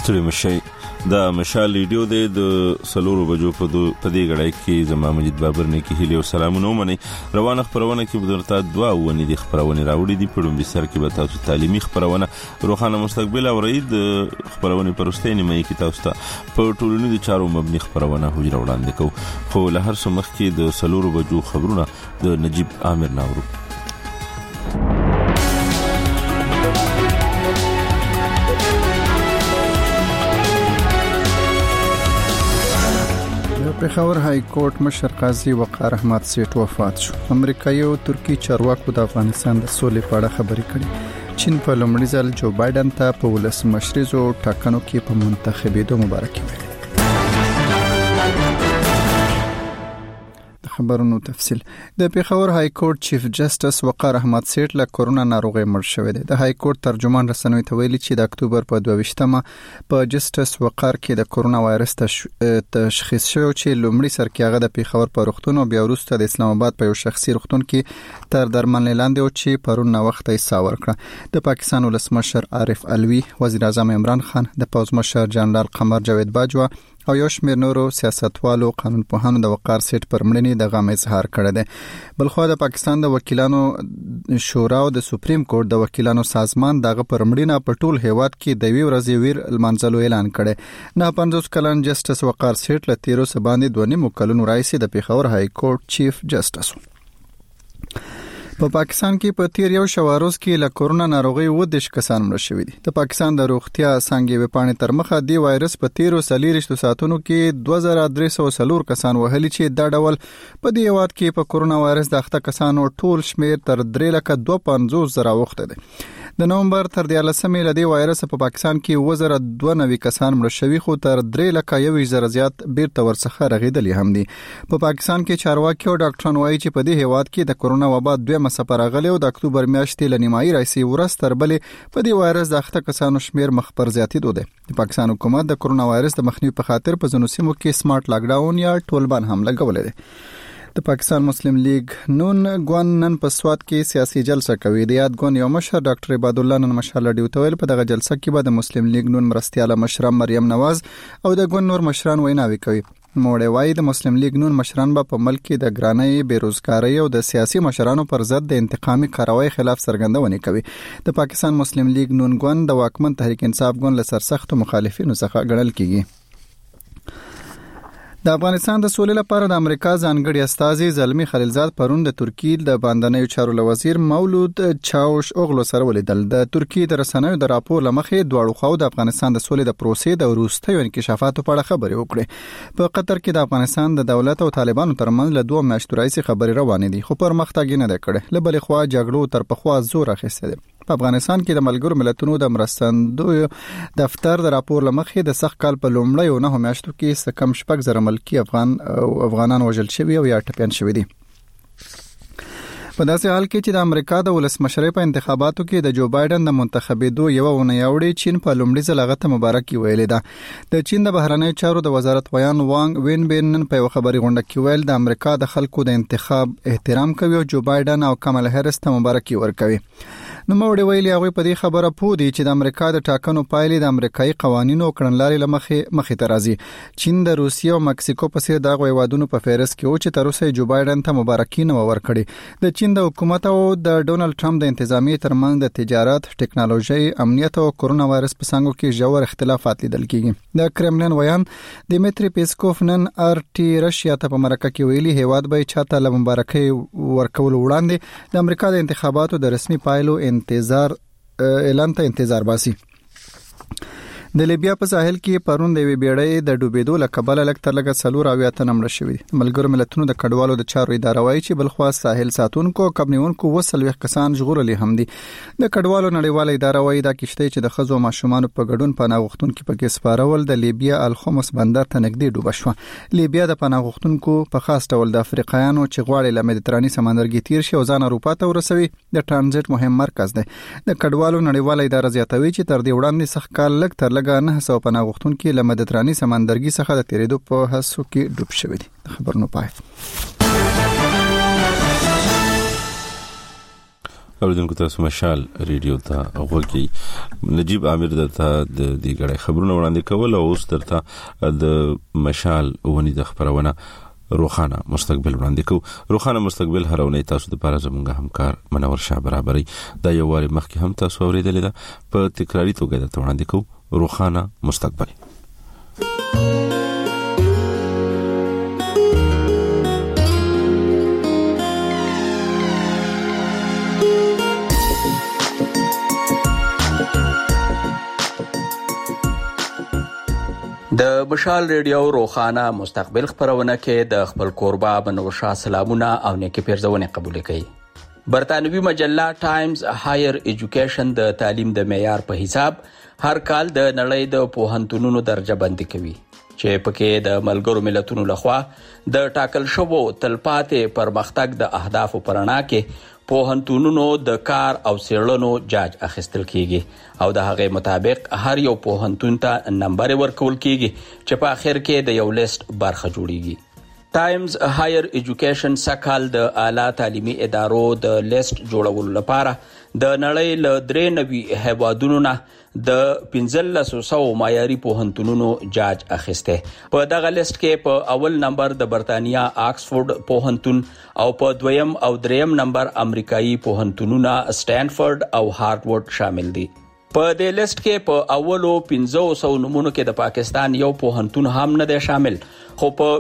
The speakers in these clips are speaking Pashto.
ستړي مشي د مشال ریډیو د سلورو بجو په دې غړای کې زما مجید بابر نه کې هلي او سلامونه مني روانه خبرونه کې بدرته دوا ونی دي خبرونه راوړي دي په لومبي سر کې به تاسو تعلیمي خبرونه روخانه مستقبل او رید خبرونه پرستینی مې کې تاسو ته په ټولنیزو چارو مبني خبرونه حجره وړاندې کوو خو له هر څه مخکې د سلورو بجو خبرونه د نجیب عامر ناورو پېښور های کورټ مشر قاضي وقار احمد سیټ وفات شو. امریکایي او ترکی چارواکو د افغانستان د سولې په اړه خبرې کړې. چین په لومړي ځل جو بایدن ته په ولسمشریزو ټاکنو کې په منتخبېدو مبارکي ویلې. خبرونو تفصیل د پېښور های کورټ چیف جسټس وقار احمد سیټ له کورونا ناروغي مړ شوی دی. د های کورټ ترجمان رسنوي ته ویلي چې د اکتوبر په 22مه په جسټس وقار کې د کورونا وایرس تشخیص شوی چې لومړی سر کې هغه د پېښور په روغتون او بیا وروسته د اسلام آباد په یو شخصي روغتون کې تر درملنې لاندې و چې پرون وخت یې ساور کړ. د پاکستان ولسمشر عارف علوي، وزیر اعظم عمران خان، د پوځ مشر جنرال قمر جاوید باجوا او یو شمېر نورو سیاستوالو قانون پوهانو د وقار سیټ پر مړینې د غم اظهار کړی دی. بلخو د پاکستان د وکیلانو شورا او د سپریم کورټ د وکیلانو سازمان دغه پر مړینه په ټول هیواد کې د وی ورځې ویر المنځلو اعلان کړی. 50 کلن جسټس وقار سیټ له 13 باندې 2 کلونو راځي د پېښور های کورټ چیف جسټس. په پاکستان کې په تیر یو شواروز کې له کورونا ناروغي 10 کسان مړ شوي دي. د پاکستان د روغتیا څنګه وپاڼې تر مخه دی وایرس په 13 ساعتونو کې 2304 کسان وهلي چې دا ډول په دې هیواد کې په کورونا وایرس د اخته کسانو ټول شمیر تر 3,52,000 وخت دی. د نومبر تر 14مې لدی وایرس په پاکستان کې 2092 کسان مړ شوي خو تر 3,01,000 زیات بیرته ورڅخه رغیدلی هم دي. په پاکستان کې چارواکي او ډاکټران وایي چې په دې هیواد کې د کورونا وبا دویمه څپه راغلې او د اکتوبر میاشتې له نیمایي راځي ورځ تر بلې په دې وایرس د اخته کسانو شمیر مخ پر زیاتېدو دی. د پاکستان حکومت د کورونا وایرس د مخنیوي په خاطر په ځینو سیمو کې سمارټ لاک ډاون یا ټولبان هم لګولې دي. د پاکستان مسلم لیگ نون ګوند نن په سوات کې سیاسي جلسه کوي. د یاد ګوند یو مشر ډاکټر عباد الله نن مشال ډیو تویل په دغه جلسه کې به د مسلم لیگ نون مرستياله مشر مریم نواز او د ګوند نور مشران ویناوي کوي. موړې وايي د مسلم لیگ نون مشران به په ملک کې د ګرانۍ، بیروزګاری او د سیاسي مشرانو پر ضد د انتقامي کاروایی خلاف څرګندونه کوي. د پاکستان مسلم لیگ نون ګوند د واکمن تحریک انصاف ګوند له سرسخت مخالفینو څخه ګڼل کیږي. د افغانستان د سولې لپاره د امریکا ځانګړي استازي زلمی خلیلزاد پرون د ترکی د باندنیو چارو وزیر مولود چاوش اوغلو سره ولیدل. د ترکی د رسنیو د راپور لمخې دواړو خواو د افغانستان د سولې د پروسې د وروستیو انکشافاتو په اړه خبرې وکړې. په قطر کې د افغانستان د دولت او طالبانو ترمنځ له 2 میاشتو راځي خبرې روانې دي خو پرمختګ نه دی کړی. له بلې خوا جګړو تر پخوا زور اخیستی دی. په افغانستان کې د ملګرو ملتونو د مرستندوی دفتر د راپور لمخې د سخت کال په لومړیو 9 میاشتو کې کم 6,000 ملکی افغانان وژل شوي او یا ټپيان شوي دي. په داسې حال کې چې د امریکا د ولسمشرۍ په انتخاباتو کې د جو بایدن د منتخبېدو یو ونه یوړي چین په لومړي ځل هغه ته مبارکي ویلې ده. د چین د بهرنیو چارو د وزارت ویان وانګ وین بین نن په خبري غونډه کې ویل د امریکا د خلکو د انتخاب احترام کوي او جو بایدن او کمالا هریس ته مبارکي ورکوي. نو موړي ویلي هغه په دې خبره پوه دي چې د امریکا د ټاکنو پایلې د امریکایي قوانینو کړنلارې لمخې ته راځي. چین د روسیې او مکسیکو په څیر دغه هیوادونو په فهرست کې او چې تر اوسه جو بایدن ته مبارکي نه ورکړي. د چین د حکومت او د ډونالد ټرمپ د انتظامی ترمنځ د تجارت، ټکنالوژي، امنیت او کورونا وایرس په څنګه کې ژور اختلافات لیدل کیږي. د کرملین ویان دیمیتری پیسکوف نن آرټي رشیا ته په مرکه کې ویلي هیواد به چاته له مبارکي ورکول وړاندې د امریکا د انتخاباتو د رسمي پایلو اعلان ته انتظار باسي. د لیبیا په ساحل کې پرون د وی بیړۍ د ډوبېدو لکبل لکتر لګ سلور او یاته نمړ شوې. ملګرو ملتونو د کډوالو د چارو اداره وايي چې بلخوا ساحل ساتونکو کبنیونکو وسلوي کسان ژغورلي هم دي. د کډوالو نړیواله اداره وايي دا کشته چې د خزو ماشومان په ګډون پناه غوښتونکو پکې سپارول د لیبیا الخمس بندر ته نږدې ډوب شو. لیبیا د پناه غوښتونکو په خاص ډول د افریقایانو چې غواړي له مدیتراني سمندرګي تیر شي او ځان اروپا ته ورسوي د ترانزیت مهم مرکز دی. د کډوالو نړیواله اداره زیاتوي چې تر دې وړاندې سخت کال لګ تر لګ 900 پناه غوښتونکي له مدیتراني سمندرګي څخه د تیریدو په هڅو کې ډوب شوي دي. خبرونه پای اوریدونکو تاسو مشال ریډیو ته غوږی. نجیب عامر درته د دې غړي خبرونه وړاندې کول او اوس درته د مشال ونی د خبرونه روخانه مستقبل وړاندې کو. روخانه مستقبل هرونه تاسو د لپاره زموږ همکار منور شاه برابرۍ دا یو واری مخکې هم تاسو اوریدل دا په تکراری توګه درته وړاندې کو. روخانه مستقبل د مشال ریډیو روخانه مستقبل خبرونه کې د خپل کوربه منور شاه سلامونه او نیکی پیرزونه قبول کړي. برتانوي مجله ټایمز هایر ایجوکیشن د تعلیم د معیار په حساب هر کال د نړۍ د پوهنتونونو درجه بندي کوي چې پکې د ملګرو ملتونو لخوا د ټاکل شوو تلپاتې پرمختګ د اهدافو پرانا کې پوهنتونونو د کار او سیړنو جاج اخیستل کیږي او د هغه مطابق هر یو پوهنتون ته نمبر ورکول کیږي چې په اخر کې د یو لیست برخه جوړیږي. ټایمز هایر ایجوکیشن سکهال د اعلی تعلیمي ادارو د لیست جوړولو لپاره د نړۍ له 93 هیوادونو نه د 1500 معیاري پوهنتونونو جاج اخیسته. په دغه لیست کې په اول نمبر د برتانیا آکسفورد پوهنتون او په دویم او دریم نمبر امریکایي پوهنتونونه سټانفورد او هارورډ شامل دي. په دې لیست کې په اولو 1500 نمونو کې د پاکستان یو پوهنتون هم نه دی شامل، خو په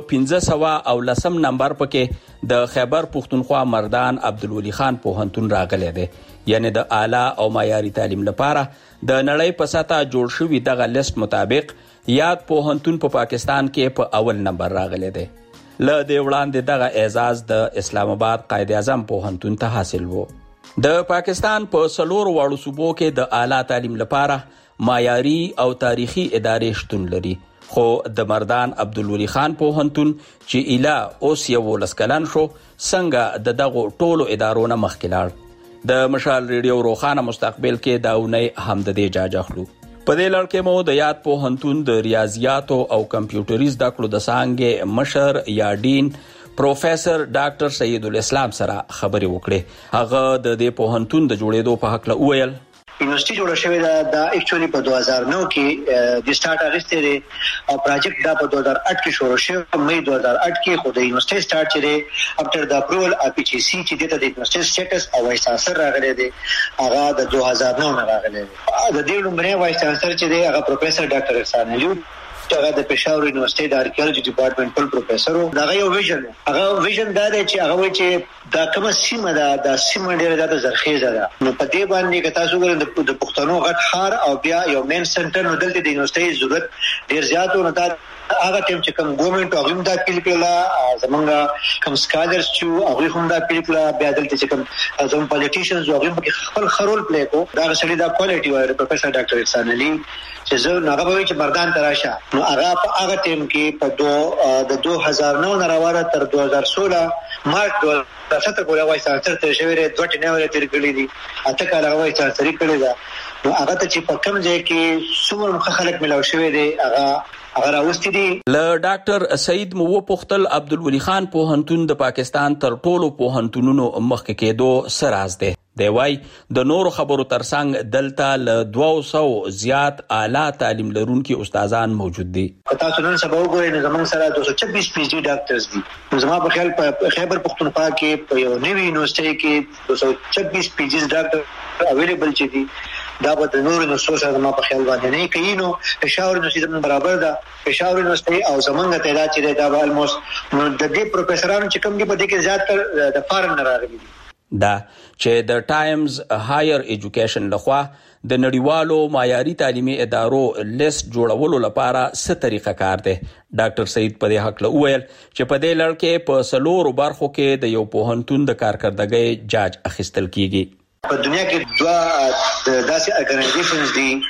1510 نمبر پکې د خیبر پختونخوا مردان عبدالولي خان پوهنتون راغلی دی. یعنی د اعلی او معیاري تعلیم لپاره د نړۍ په سطح جوړ شوی دغه لیست مطابق یاد پوهنتون په پاکستان کې په اول نمبر راغلی دی. له دې وړاندې دغه اعزاز د اسلام آباد قائد اعظم پوهنتون ته حاصل وو. د پاکستان په 4 واړو صوبو کې د اعلی تعلیم لپاره معیاري او تاریخي ادارې شتون لري، خو د مردان عبدالولي خان پوهنتون چې اله اوس 11 کلن شو څنګه د دغو ټولو ادارو نه مخکې لاړ. د مشال ریډیو روخانه مستقبل کې دا اونۍ هم د دې جاج اخلو. په دې لړ کې مو د یاد پوهنتون د ریاضیاتو او کمپیوټري زده کړو د څانګې مشر یا ډین پروفیسر ډاکټر سید الاسلام سره خبرې وکړې. هغه د دې پوهنتون د جوړېدو په حق له وویل. یونیورسيټي جوړه شوې ده دا اکچولی په 2009 کې د سٹارټ اغستې ده او پروجیکټ دا په 2008 کې شروع شو. مې 2008 کې خو د یونیورسيټي سٹارټ چره افټر د اپروول اپ پی سی چې د یونیورسيټي سټیټس او وایس چانسلر راغلی دی هغه د 2009 نه راغلی دی. د دې لومړی وایس چانسلر چې دی هغه پروفیسر ډاکټر احسان علي هغه د پېښور یونیورسيټي د آرکیالوجي ډپارټمنټ ټول پروفیسور او دا یو ویژن دا دی چې هغه چې دا کومه سیمه ده د سیمه ډیره د زرخیزه ده. نو په دې باندې که تاسو ګورئ د پښتنو غټ ښار او بیا یو مین سنټر نو دلته د یونیورسيټي ضرورت ډیر زیات و. نو دا هغه ټیم چې کوم ګورنمنت او هم دا کلیکلا زمونږ کوم سکالرز چې هغه هم دا کلیکلا بیا دلته چې کوم زموږ پالیټیشنز او هم خپل خرول پلی کو دا سړي دا کوالټي وایي پروفیسر ډاکټر احسان علي چې زه هغه به چې مردان تراشه نو هغه په هغه ټیم کې په 2009 نه راوړه تر 2016 مارچ 2017 پورې وایي چې تر شوی ری 2 ټینه تیر کړی دي اته کال هغه وایي چې سری کړی دا نو هغه ته چې په کوم ځای کې څومره خلک ملاو شوی دی هغه راوستي دي. له ډاکټر سعید مو پختل عبدالولي خان پوهنتون د پاکستان تر ټولو پوهنتونونو مخکې کېدو سراز دی. دی وای د نورو خبرو ترڅنګ دلته له 200 زیات اعلی تعلیم لرونکي استادان موجود دي. تاسو نن سبا وګورئ نو زموږ سره 226 پی ایچ ډي ډاکټرز دي. زما په خیال په خیبر پختونخوا کې په یو نوی یونیورسيټي کې 226 پی ایچ ډي ډاکټر اویلیبل چي دي. دا به د نورو یونیورسيټي سره ما په خیال باندې نه کوي. نو پېښور یونیورسيټي برابر ده. پېښور یونیورسيټي او زمونږ تعداد چې دا به الموست نو د دې پروفیسورانو چې کوم دي په دې کې زیاتره د فارن نه راغلي دي. دا چې د ټایمز هایر ایجوکیشن لخوا د نړیوالو معیاري تعلیمي ادارو لیست جوړولو لپاره څه طریقه کار دی. ډاکټر سعید په دې حق له وویل چې په دې لړ کې په 4 برخو کې د یو پوهنتون د کارکردګۍ جاج اخیستل کیږي. په دنیا کې 2 داسې ارګنایزیشنز دي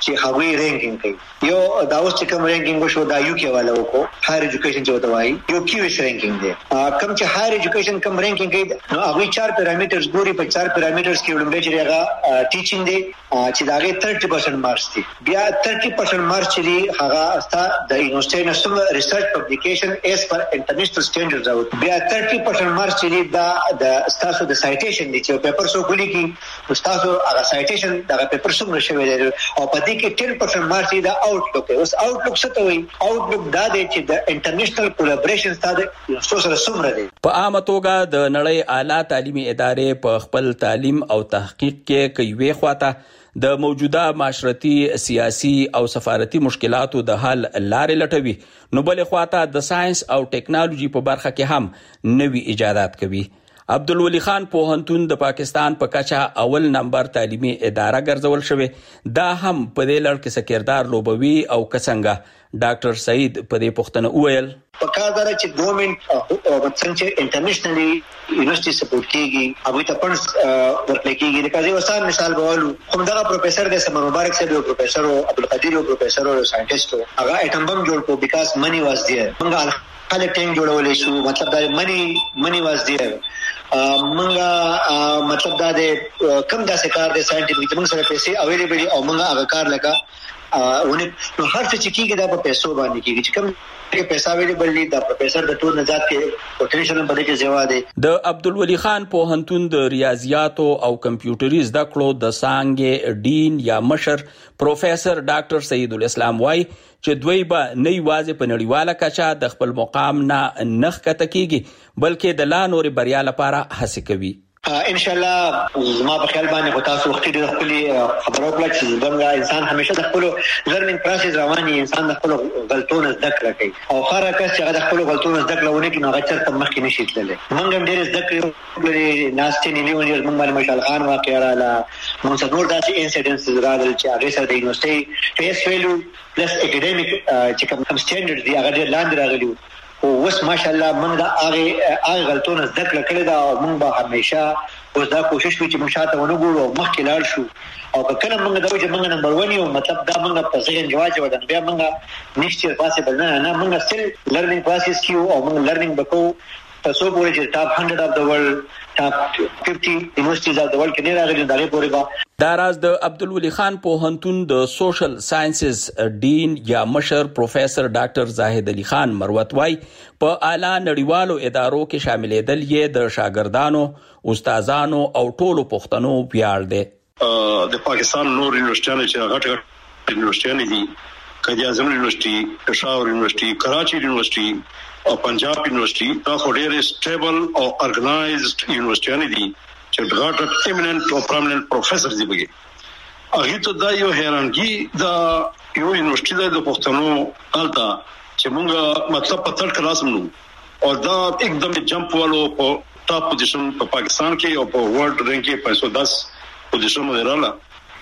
چې هغوی رینکینګ کوي. یو دا اوس چې کوم رینکینګ وشو دا یو کې والا وکړو هایر ایجوکیشن چې وته وایي یو کیوس رینکینګ دی. کوم چې هایر ایجوکیشن کوم رینکینګ کوي نو هغوی 4 پیرامیټرز ګوري. په 4 پیرامیټرز کې لومړی چې هغه ټیچینګ دی چې دا هغه 30% مارکس دي. بیا 30% مارکس چې دی هغه استا د یونیورسيټي نشټل ریسرچ پبلیکیشن ایز پر انټرنیشنل سټانډرډز او بیا 30% مارکس چې دی دا د استاسو د سایټیشن دي چې پیپر سو کولی کی استاسو هغه سایټیشن دا پیپر څنګه شوی دی او په دې کې 10% مارکس دا آوټلوک دی. اوس آوټلوک څه ته وایي؟ آوټلوک دا دی چې د انټرنیشنل کولیبریشن ستاسو یونیورسيټي سره څومره دی. په عامه توګه د نړۍ اعلی تعلیمي ادارې په خپل تعلیم او تحقیق کې کوي خواته د موجوده معاشرتي سیاسي او سفارتي مشکلاتو د حل لارې لټوي، نو بل خواته د ساينس او ټیکنالوژي په برخه کې هم نوي ایجادات کوي. عبدالولي خان پوهنتون د پاکستان په کچه اول نمبر تعلیمي اداره ګرځول شوی، دا هم په دې لړ کې سکردار لوبوي او کڅنګه. ډاکټر سعید په دې پوښتنه وویل په کار دا چې ګورنمنت او څنګه انټرنیشنلی یونیورسيټي سپورټ کیږي هغه ته پنځ ورکړي کیږي. لکه یو مثال مثال بولو کوم دا پروفیسور د سمر مبارک صاحب یو پروفیسور او عبدالقدیر یو پروفیسور او ساينټیسټ هغه اټم بم جوړ کو بیکاز منی واز دیئر. موږ خلک ټینګ جوړولې شو، مطلب دا منی واز دیئر. موږ مطلب دا د کم داسې کار د ساينټیفیک موږ سره پیسې اویلیبل او موږ هغه کار لکه ونه نو هر څه چې کیږي دا په پیسو باندې کیږي. چې کوم کې پیسې اویلیبل دي دا پروفیسور د ټول نظات کې پوتنشل په دې کې زیوا دي. د عبدالولي خان پوهنتون د ریاضیاتو او کمپیوټري زده کړو د څانګې ډین یا مشر پروفیسور ډاکټر سعید الاسلام وای چې دوی به نه یوازې په نړیواله کچه د خپل مقام نه نخ کته کیږي بلکې د لا نور بریا لپاره هڅه کوي. ان شاء الله زما په خیال باندې غوتا سو وخت د خپل خبرو کله چې څنګه انسان همیشه د خپل لرنینګ پروسس رواني انسان د خپل غلطونو زده کړه کوي او خره کس چې د خپل غلطونو زده کړه ونه کوي نو هغه چرته مخکې نشي تللی. موږ هم ډېر زده کړو ناشته نیلیون یې موږ باندې مشال خان واقعا رااله موږ څنګه داسې انسیډنټس راغلل چې هغه سره د یونیورسيټي فیس ویلو پلس اکیډمیک چې کوم سټانډرډ دی هغه ډېر لاندې راغلی او وس ماشاءالله موږ هغه غلطونه زده کړل دا موږ به همیشه اوس دا کوشش کوي چې موږ شاته ونه ګورو او مخکې لاړ شو او کله موږ دا چې موږ نمبر 1 یو مطلب دا موږ په ځین جواز ودان بیا موږ نشته پاسبل نه موږ ستل لرنینګ پروسس کیو او موږ لرنینګ وکړو تاسو پورې چې ټاپ 100 اف د ورلد ټاپ 50 یونیورسيټیز اف د ورلد کې نه راغلي دا لري پورې دا راز د عبدالولي خان پوهنتون د سوشل ساينسز ډین یا مشر پروفیسور ډاکټر زاهد علي خان مروت وای په اعلی نړیوالو ادارو کې شاملېدل یې د شاګردانو، استادانو او ټولو پښتنو ویاړ دی. د پاکستان نور یونیورسيټیانو چې غټ یونیورسيټیانو دي قائد اعظم یونیورسيټي، پېښور یونیورسيټي، کراچي یونیورسيټي او پنجاب یونیورسيټي دا خو ډېر سټیبل او ارګنایزډ یونیورسيټیانو دي چې غټ ایمیننت او پرمننت پروفیسور دي بګي. هغه ته دا یو حیرانګي دا یو یونیورسيټي د پښتنو الته چې موږ مطلب په تر کلاس نو او دا एकदम جمپ والو په ټاپ پوزیشن په پاکستان کې او په ورلد رینک کې 510 پوزیشن باندې رااله.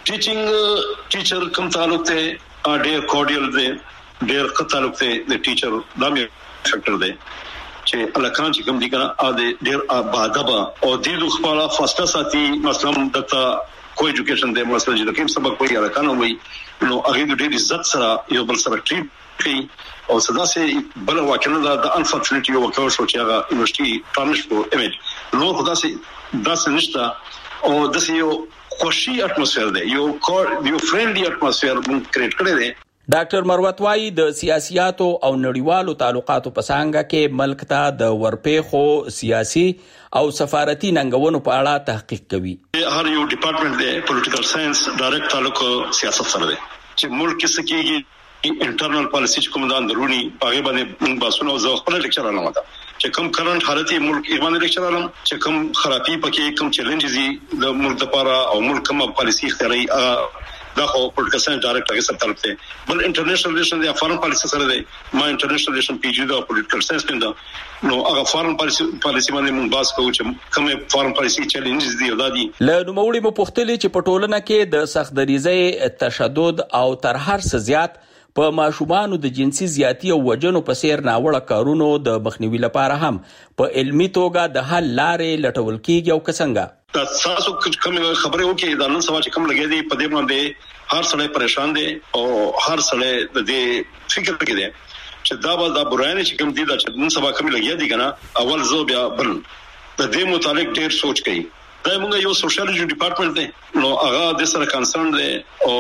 ټیچینګ ټیچر کوم تعلق ته ډېر کورډیل دی، ډېر ښه تعلق ته د ټیچر دا مې فیکټر دی چې الکان چې کوم دي کنه ا دې ډېر باادب او دې خپل فاصله ساتي. مثلا دته کوئی ایجوکیشن دی مثلا چې کوم سبق کوي الکان وي نو هغه د ډېر عزت سره یو بل سره ټریټ کوي او صدا سي بل واکنه د انفورچونټ یو وکړ شو چې هغه یونیورسيټي ټرانش کو ایمیج نو خدا سي داسې نشته او داسې یو خوشي اټموسفیر دی، یو فرندلی اټموسفیر موږ کریټ کړی دی. ډاکټر مروت وای د سیاسياتو او نړیوالو تعلقاتو په څنګه کې ملک ته د ورپېخو سیاسي او سفارتي ننګونو په اړه تحقیق کوي. هر یو ډپارټمنټ دی پولیټیکل ساينس ډایرکټ تعلق سیاست سره دی چې ملک کې سکیږي انټرنل پالیسی کوم د اندرونی پاګې باندې باسونه او زه خپل لیکچر علم وتا چې کوم کرنٹ حالت ملک باندې لیکچر علم چې کوم خرابي پکې کوم چیلنجز دي د ملک لپاره او ملک کوم پالیسی اختیاري دا خو پولیټیکل ساينس ډایرکټ هغه سره تعلق دی. بل انټرنیشنل ریلیشن دی فارن پالیسی سره دی. ما انټرنیشنل ریلیشن پی جی دا پولیټیکل ساينس پنده نو هغه فارن پالیسی باندې مونږ باس کوو چې کومه فارن پالیسی چیلنجز دي او دا دي. له نوموړي مو پوښتلې چې په ټولنه کې د سخت دریزۍ تشدد او تر هر څه زیات په ماشومانو د جنسي زیاتی او وجنو په سیر ناوړه کارونو د مخنیوي لپاره هم په علمي توګه د حل لارې لټول کیږي او څنګه. دا تاسو کوم خبره وکي دا نن سبا چې کوم لګي دي په دې باندې هر سړی پریشان دي او هر سړی د دې فکر کې دي چې دا به دا برانه چې کوم دي دا چې نن سبا کوم لګي دي کنه اول زو بیا بل د دې متعلق ډیر سوچ کوي. دا موږ یو سوشالجی ډپارټمنټ دی نو هغه د سره کنسرن دی او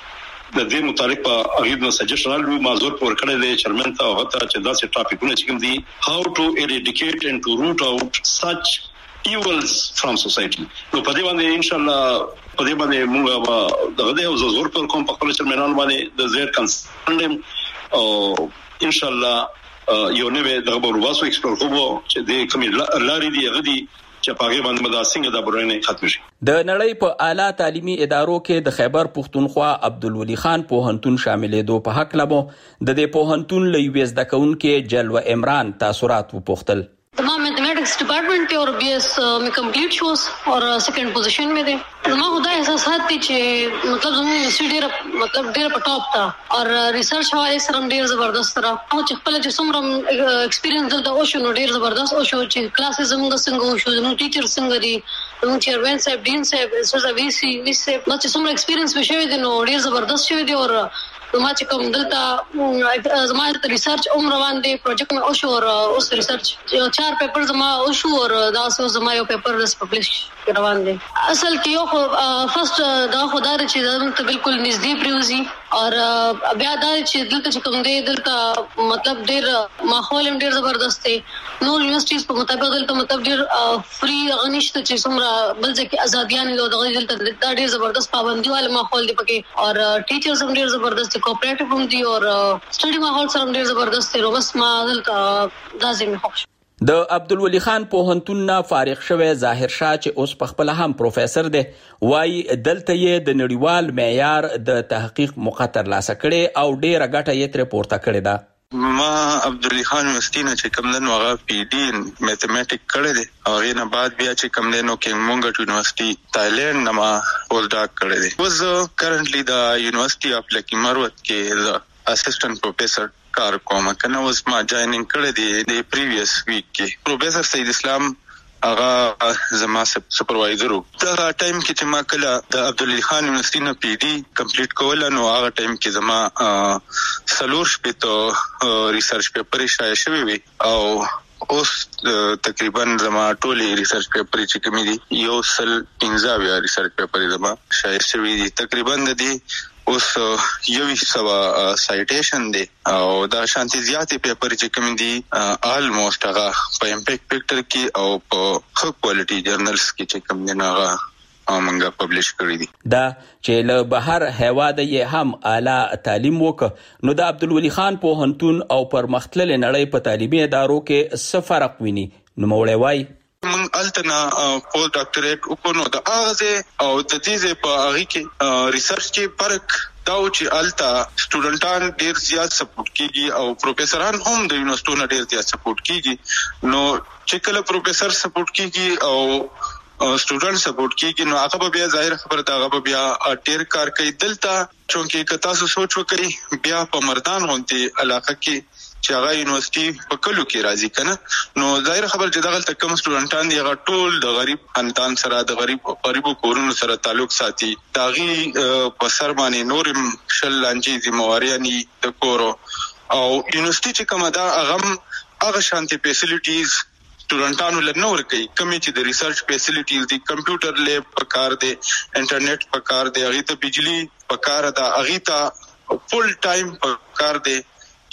د دې متعلق په اغیب نو سجیشنال وی مازور پر کړه دی چرمن ته هغه چې دا څه ټاپکونه چې کوم دي how to eradicate and to root out such evils from society. نو په دې باندې ان شاء الله په دې باندې موږ دغه د زور پر کوم په خپل چرمنان باندې د زیر کنسرن او ان شاء الله یو نوې دغه ورواسو ایکسپلور کوو چې د کوم لارې دی غدي چې پاګې باندې مداسنګ د برنامه ختم شي. د نړۍ په اعلی تعلیمي ادارو کې د خیبر پختونخوا عبدالولي خان پوهنتون شاملېدو په حق لمو د دې پوهنتون لوي زده کوونکې جلوه عمران تاثرات وپوښتل. तमाम mathematics department थे और BS में कंप्लीट शोस और सेकंड पोजीशन में थे. तमाम खुदा एहसास थी कि मतलब यूनिवर्सिटी मतलब डेर पर टॉप था और रिसर्च हवाले से हम डेर जबरदस्त रहा और चखपले जो सुमरम एक्सपीरियंस दलता ओशो नो डेर जबरदस्त ओशो चे क्लासेस हम गसंग ओशो नो टीचर संगरी नो चेयरमैन साहब डीन साहब सजा वीसी से मतलब सुमर एक्सपीरियंस में शवे दे नो डेर जबरदस्त शवे दे और ما چې کوم دلته زما ریسرچ روان دي پروجیکټ مې او شو اور اوس ریسرچ 4 پیپر زما او شو اور دا اوس زما یو پیپر رس پبلش روان دي. اصل کې یو فرست دا خدای چې دلته بالکل نږدې پریوزي اور بیا دا چې دلته کوم دی دلته مطلب ډیر ماحول ډیر زبردست دی. نو یونیورسيټیز په مطابق دلته مطلب ډیر فری غنښت چې څومره بل ځکه ازاديان له دغه دلته ډیر زبردست پابندي والا ماحول دی پکې اور ټیچرز هم ډیر زبردست کوپریټیو هم دي اور سټډي ماحول سره ډیر زبردست دی. بس ما دلته دا زمي خوښ. د عبدالولي خان پوهنتون نه فارغ شوی ظاهر شاه چې اوس په خپل هم پروفیسور دی وایي دلته یې د نړیوال معیار د تحقیق موقع ترلاسه کړې او ډیره ګټه یې ترې پورته کړې ده. ما عبدالولي خان یونیورسيټي نه چې کوم دنو هغه پی ډي میتھمیټیک کړی دی او هغې نه بعد بیا چې کوم دی نو کینګ مونګټ یونیورسيټي تایلینډ نه ما پوسټ ډاک کړی دی. اوس کرنټلی د یونیورسيټي اف لکی مروت کې اسسټنټ پروفیسور کار کوم کنه. اوس ما جاینینګ کړی دی د پریویس ویک کې. پروفیسور سید اسلام هغه زما سپروایزر وو. دا ټایم کې چې ما کله د عبدالولي خان یونیورسيټي نه پی ډي کمپلیټ کول نو هغه ټایم کې زما سلور شپته ریسرچ پیپر شایع شوی وي او اوس تقریبا زما ټولي ریسرچ پیپر چې کوم دي یو سل 15 ریسرچ پیپر زما شایع شوی دي. تقریبا د دې اوس یو سوا سایټیشن دی او دا شانتي زیاتې پیپر چې کوم دي آلموست هغه په امپیک فیکټر کې او په خو کوالټي جرنلز کې چې کوم دي هغه موږ پبلش کړی دي. دا چې له بهر هیواده یې هم اعلی تعلیم وکړ نو د عبدالولي خان پوهنتون او پرمختللې نړۍ په تعلیمي ادارو کې څه فرق ویني. نوموړی وایي من التنا پوسټ ډاکټریټ وکونو د اغه او د دې په اغه کې ریسرچ کې فرق دا چې التا سټوډنټان ډیر زیات سپورټ کیږي او پروفیسوران هم د یونیورسيټو ډیر زیات سپورټ کیږي. نو چې کله پروفیسور سپورټ کیږي او سټوډنټ سپورټ کیږي نو هغه بیا ظاهر خبره دا هغه بیا ډیر کار کوي دلته. چونکه که تاسو سوچ وکړئ بیا په مردان غونډې علاقه کې چې هغه یونیورسيټي په کلو کې راځي کنه نو ظاهر خبر چې دغه تکم سټوډنټان دی هغه ټول د غریب خاندان سره د غریبو کورونو سره تعلق ساتي. داغي په سر باندې نورم شل لانجې ذمہوارياني د کورو او یونیورسيټي چې کومه دا هغه شانتي فیسیلیټیز سټوډنټانو لنور کوي کمی چې د ریسرچ فیسیلیټیز دی کمپیوټر لیب پکار دی انټرنیټ پکار دی هغه ته بجلی پکار ده هغه ته فل ټایم پکار دی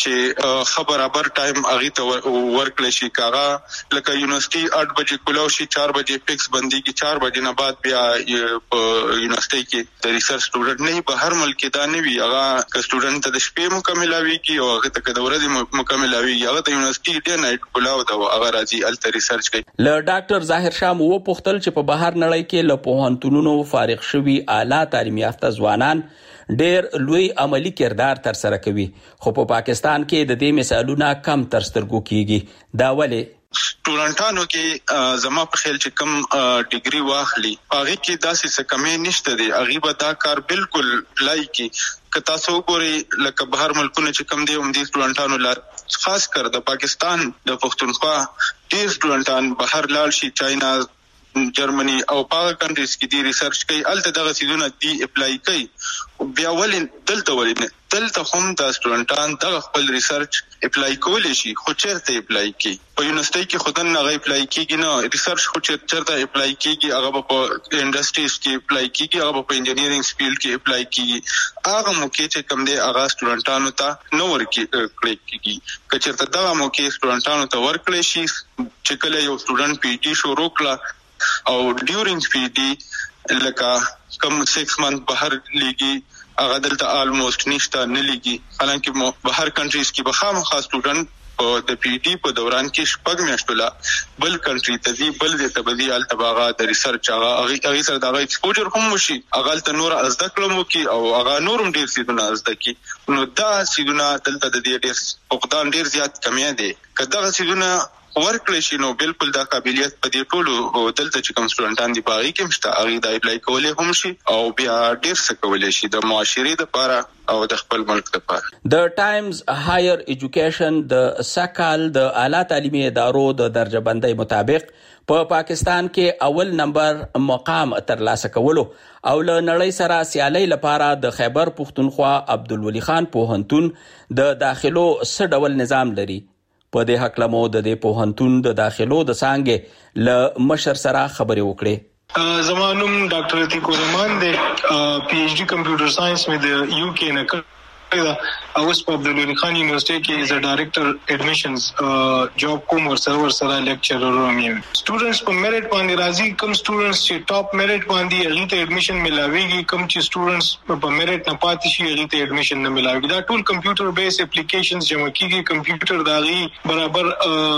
چې خبر ټایم هغه ته ورکړل شي. کاغه لکه یونیورسيټي 8 بجې کولو شي 4 بجې فکس بندي کی 4 بجې نه بعد بیا یونیورسيټي کې د ریسرچ سټوډنټ نه په هر ملک دا نه وي هغه ک سټوډنټ ته د شپې مکملوي کی او هغه ته د ورځې مکملوي هغه د یونیورسيټي ډے نایټ کولو دا هغه راځي الته ریسرچ کوي. له ډاکټر ظاهر شاه مو پوښتل چې په بهر نړۍ کې له پوهنتونونو فارغ شوي اعلی تعلیم یافته ځوانان ډیر لوی عملی کردار تر سره کوي خو په پاکستان کې د دې مثالونه کم تر سترګو کیږي. دا ولې سټوډنټانو کې زما په خیال چې کم ډیګري واخلي هغه کې داسې څه کمې نشته دي هغه به دا کار بالکل لای کی که تاسو وګورئ لکه بهر ملکونه چې کم دي هم دي سټوډنټانو لا خاص کر د پاکستان د پښتونخوا ډیر سټوډنټان بهر لاړ شي چاینا جرمني او پاک کنټریز کې دی ریسرچ کوي الته دغه سیدونه دی اپلای کوي بیا ولین دلته هم د سټوډنټان دغه خپل ریسرچ اپلای کول شي خو چیرته اپلای کوي په یونیورسيټي کې خودن نه اپلای کیږي نه ریسرچ خو چیرته اپلای کیږي هغه په انډستریز کې اپلای کیږي هغه په انجینیرینګ فیلډ کې اپلای کیږي هغه موقع چې کوم دی هغه سټوډنټانو ته نو ورکړي کیږي که چیرته دغه موقع سټوډنټانو ته ورکړي شي چې کله یو سټوډنټ پی ایچ ډي شروع کړه او ډیورینګ پی ایچ ډي لکه کم 6 منث بهر لیږي هغه دلته آلموست نشته نه لیږي حالانکه بهر کنټریز کې به خامخا سټوډنټ په د پی ډي په دوران کې شپږ میاشتو لا بل کنټری ته ځي بل د تبدی التباغه د ریسرچ هغه سره د ایکسپوجر هم وشي هغه ته نور ازده کړم کی او هغه نورم ډیر سیدونه ازده کی نو دا سیدونه دلته د دې ډیر فقدان ډیر زیات کمی دی کله سیدونه ورکړل شي نو بالکل دا قابلیت په دې ټولو دلته چې کوم سټوډنټان دی پاره کې مشته هغه د اپلای کولای هم شي او بیا ډیر څه کولای شي د معاشري لپاره او د خپل ملک لپاره د ټایمز هایر ایجوکیشن د سکال د اعلی تعلیمي ادارو د درجه بندۍ مطابق په پاکستان کې اول نمبر مقام ترلاسه کولو او له نړۍ سره سیالي لپاره د خیبر پښتونخوا عبدالولي خان پوهنتون د داخلو څه ډول نظام لري په دې حق لمو د دې پوهنتون د داخلو د څانګې له مشر سره خبرې وکړې زمانوم ډاکټر عتیق الرحمن دی پی ایچ ډي کمپیوټر ساينس مې د یو کې نه اوس په عبدالولي خان یونیورسيټي کې از ډایریکټر اډمیشنز جاب کوم ورسره لیکچرر هم یم سټوډنټس په میرټ باندې راځي کوم سټوډنټس چې ټاپ میرټ باندې هغه ته اډمیشن ملاويږي کوم چې سټوډنټس په میرټ نه پاتې شي هغه ته اډمیشن نه ملاويږي دا ټول کمپیوټر بیس اپلیکیشنز جمع کیږي کمپیوټر داغي برابر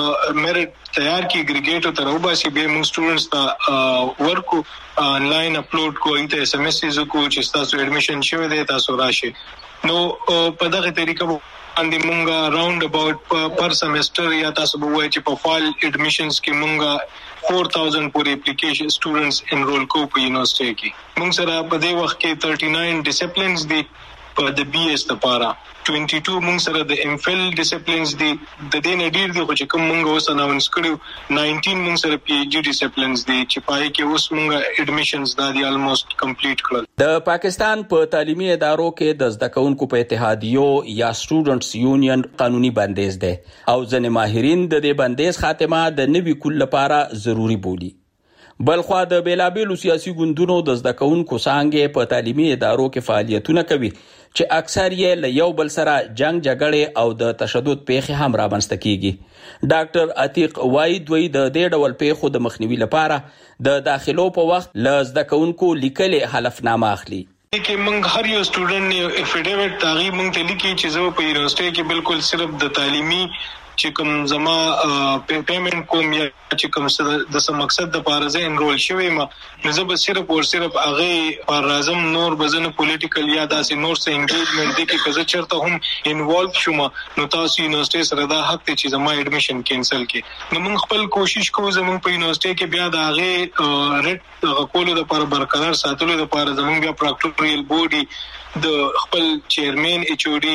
میرټ تیار کی اګریګیټ تر وباسي به موږ سټوډنټس ته ورکو آنلاین اپلوډ کوو ته اس ام اس کو چې تاسو اډمیشن شوه دی تاسو راشي نو په دغه طریقه باندې مونږه راوند اباوت پر سیمستر یا تاسو به وایي چې په فال اډمیشنز کې مونږه 4000 پورې اپلیکیشن سټوډنټس انرول کو په یونیورسيټي کې مونږ سره په دې وخت کې 39 ډیسپلینز دي په د بي اس لپاره 22 مونږ سره د ام فل ډیسپلینز دي د دې نه ډیر دي چې کوم مونږ اوس اناونس کړو 19 مونږ سره پی ایچ ډي ډیسپلینز دي چې پای کې اوس مونږ اډمیشنز د الموست کمپلیټ کړل د پاکستان په تعلیمي ادارو کې د زده کوونکو په اتحادیو یا سټوډنټس یونین قانوني بندیز ده او ځینې ماهرین د دې بندیز خاتمه د نوي کل لپاره ضروری بولي بلخوا د بیلابیلو سیاسي ګوندونو د زده کوونکو څانګې په تعلیمي ادارو کې فعالیتونه کوي چې اکثر یې له یو بل سره جنگ جګړې او د تشدد پیښې هم رامنځته کیږي ډاکټر عتیق وایي دوی د دې ډول پیښو د مخنیوي لپاره د داخلو په وخت له زده کوونکو لیکلې حلفنامه اخلي کې موږ هر یو سټوډنټ افیډیویټ تاغي موږ ته لیکي چې زه په یونیورسيټي کې بالکل صرف د تعلیمي چې کوم زما پیمنٹ کوم یا چې کوم د څه مقصد د پاره زه انرول شوی ما زه به صرف هغه پر راځم نور بزنه پولیټیکل یا داسې نور څه انګیجمنت دي کې کزه چرته هم انوالو شوم نو تاسو یونیورسيټي سره دا حق ته چې زما اډمیشن کینسل کې نو موږ خپل کوشش کوو زموږ په یونیورسيټي کې بیا د هغه ریټ کولو د لپاره برقرار ساتلو د لپاره زموږ بیا پراکټوریل بورډي د خپل چیرمن ایچ او ډي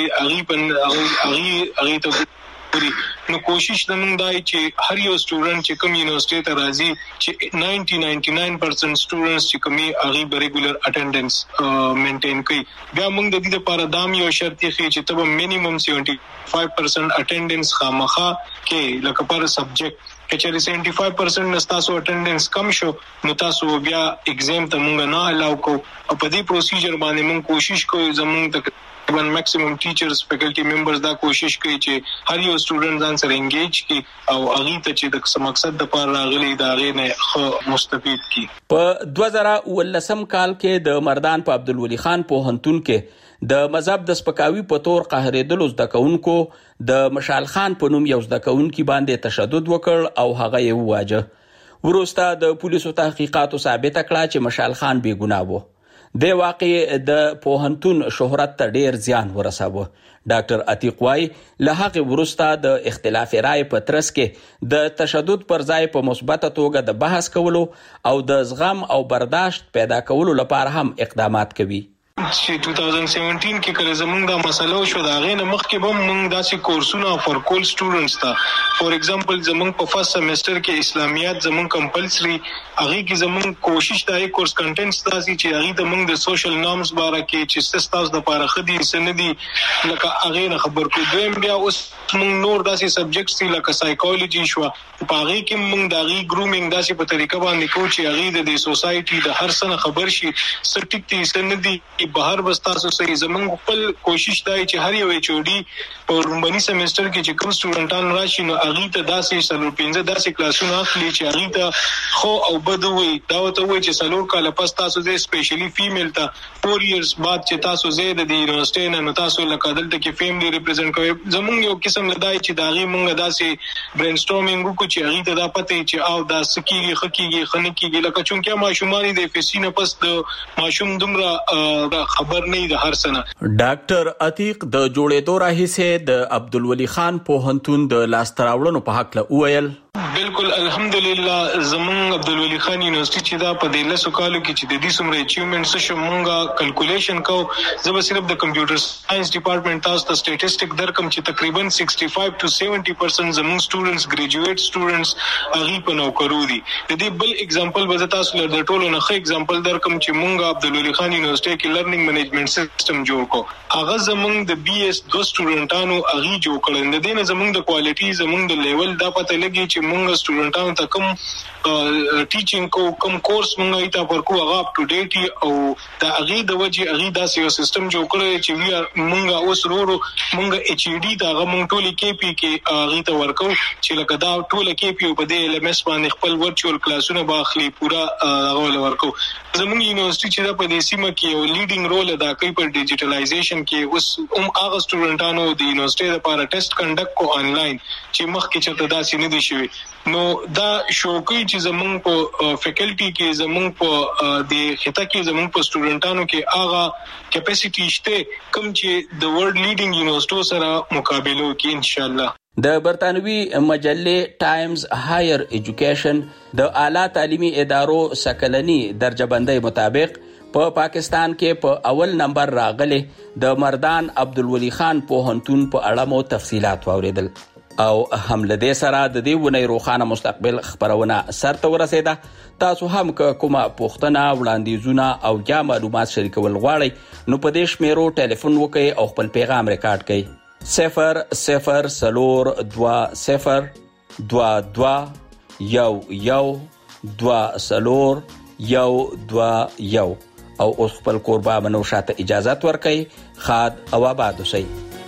هغه ته نو کوشش زموږ دای چې هر یو سټوډنټ چې کوم یونیورسيټي ته راځي چې 99% سټوډنټس چې کومي هغه به ریګولر اټینډنس مینټین کوي بیا موږ د دې لپاره دام یو شرط یې چې تب مینیمم 75% اټینډنس خامخا کې لکه پر سبجیکټ کچې 75% نستاسو اټینډنس کم شو نو تاسو بیا ایگزام ته موږ نه الاو کو او په دې پروسیجر باندې موږ کوشش کوو زموږ ون میکسیمم ټیچرز فیکلټي ممبرز دا کوشش کوي چې هر یو سټوډنټ ځان سره انګیج کی او هغه ته چې د مقصد لپاره راغلي دا غي نه مستفید کی په 2019 کال کې د مردان په عبدالولي خان پوهنتون کې د مذهب د سپکاوي په تور قهرېدلو زده کوونکو د مشال خان په نوم یو زده کوونکي باندې تشدد وکړ او هغه یې وواجه وروسته د پولیسو تحقیقاتو ثابت کړه چې مشال خان بې ګناه و د واقع د پوهنتون شهرت ته ډیر زیان ورساوه ډاکټر عتیق وایي له هغه وروسته د اختلاف رائے په ترڅ کې د تشدد پر ځای په مثبت توګه د بحث کولو او د زغم او برداشت پیدا کولو لپاره هم اقدامات کوي چې 2017 کې کله زمونږ دا مسله شو دا غینه مخکې به موږ داسې کورسونه فور کول سټوډنټس ته فور ایگزامپل زمونږ په فرست سیمستر کې اسلامیات زمونږ کمپلسري هغه کې زمونږ کوشش دا کورس کنټینټس داسې چې هغه د موږ د سوشل نورمز باره کې چې ستاسو د لپاره خدي سندي لکه هغه نه خبر کو دویم بیا اوس موږ نور داسې سبجیکټس دي لکه سایکولوژي شو په هغه کې موږ دغه ګرومینګ داسې په طریقه باندې کوو چې هغه د سوسايټي د هر څه خبر شي سټیک دي سندي بهر بستاسو سره زمونږ خپل کوشش دی چې هر یو HOD په رومبني سیمستر کې چې کوم سټوډنټان راشي نو هغه ته داسې سلور 15 داسې کلاسونه اخلي چې هغه ته خو او بدوي دا وته وي چې سلور کال پس تاسو دې سپیشلی فیمیل ته 4 ایئرز بعد چې تاسو زیاده د یونیورسيټي نه تاسو لکه دلته کې فیملی ریپرزینټ کوي زمونږ یو قسم لدای چې داغي مونږ داسې برین سټورمینګ وکړو چې هغه ته دا پته چې او دا سکیږي خکیږي خنکیږي لکه چونکه ماشومان د فیسینه پس د ماشوم دومره خبر نه د هر سنه ډاکټر عتیق د جوړېدو راهیسه د عبدالولي خان پوهنتون د لاستراوړنو په حق له ویل بالکل الحمدلله زمون عبدالولي خان یونیورسيټي چې دا په دې لسو کالو کې چې د دې څومره اچیومنټس شو مونږه کیلکولیشن کو زه به صرف د کمپیوټر ساينس ډپارټمنټ تاسو ته سټیټسټک درکم چې تقریبا 65 to 70% زمون سټوډنټس ګریجویټ سټوډنټس هغه په نوکرو دي د دې بل اگزامپل به تاسو له د ټولو نه ښه اگزامپل درکم چې مونږه عبدالولي خان یونیورسيټي کې لرنینګ منیجمنت سیستم جوړ کو هغه زمون د BS 2 سټوډنټانو هغه جوړ کړل د دې نه زمون د کوالټي زمون د لیول دا پته لګي چې مونږ سټوډنټانو ته کوم ټیچینګ کوم کورس مونږ ایته ورکو هغه اپ ټو ډیټ او دا هغه د وجه هغه داسې یو سیستم جوړ کړی چې مونږ اوس ورو مونږ HED دا هغه مونږ ټولي KP کې هغه ته ورکو چې لکه دا ټوله KP په دې LMS باندې خپل ورچوال کلاسونه باخلي پورا هغه ورکو زمونږ یونیورسيټي چې دا په دې سیمه کې یو لیډینګ رول ادا کوي په ډیجیټلایزیشن کې اوس هغه سټوډنټانو د یونیورسيټي لپاره ټیسټ کنډکټ کو آنلاین چې مخکې چرته داسې نه دي شوی نو دا شوقي چې زمونږ په فیکلټي کې زمونږ په د خطه کې زمونږ په سټوډنټانو کې هغه کیپاسټي شته کوم چې د ورلد لیډینګ یونیورسيټو سره مقابله وکړي ان شاء الله د برتانوي مجلې ټایمز هایر ایجوکیشن د اعلی تعلیمي ادارو سکلنی درجه بندۍ مطابق په پاکستان کې په اول نمبر راغلي د مردان عبدالولي خان پوهنتون په اړه مو تفصيلات واوریدل او حمله دې سره د دې ونې روخانه مستقبل خبرونه سرته ورسېده تاسو هم کومه پوښتنه وړاندیزونه او یا معلومات شریکول غواړئ نو په دې شمیرو ټلیفون وکړئ او خپل پیغام ریکارډ کړئ 002-020-22-1 او اوس خپل کوربه منو شاته اجازت ورکړئ خاد او آباد اوسئ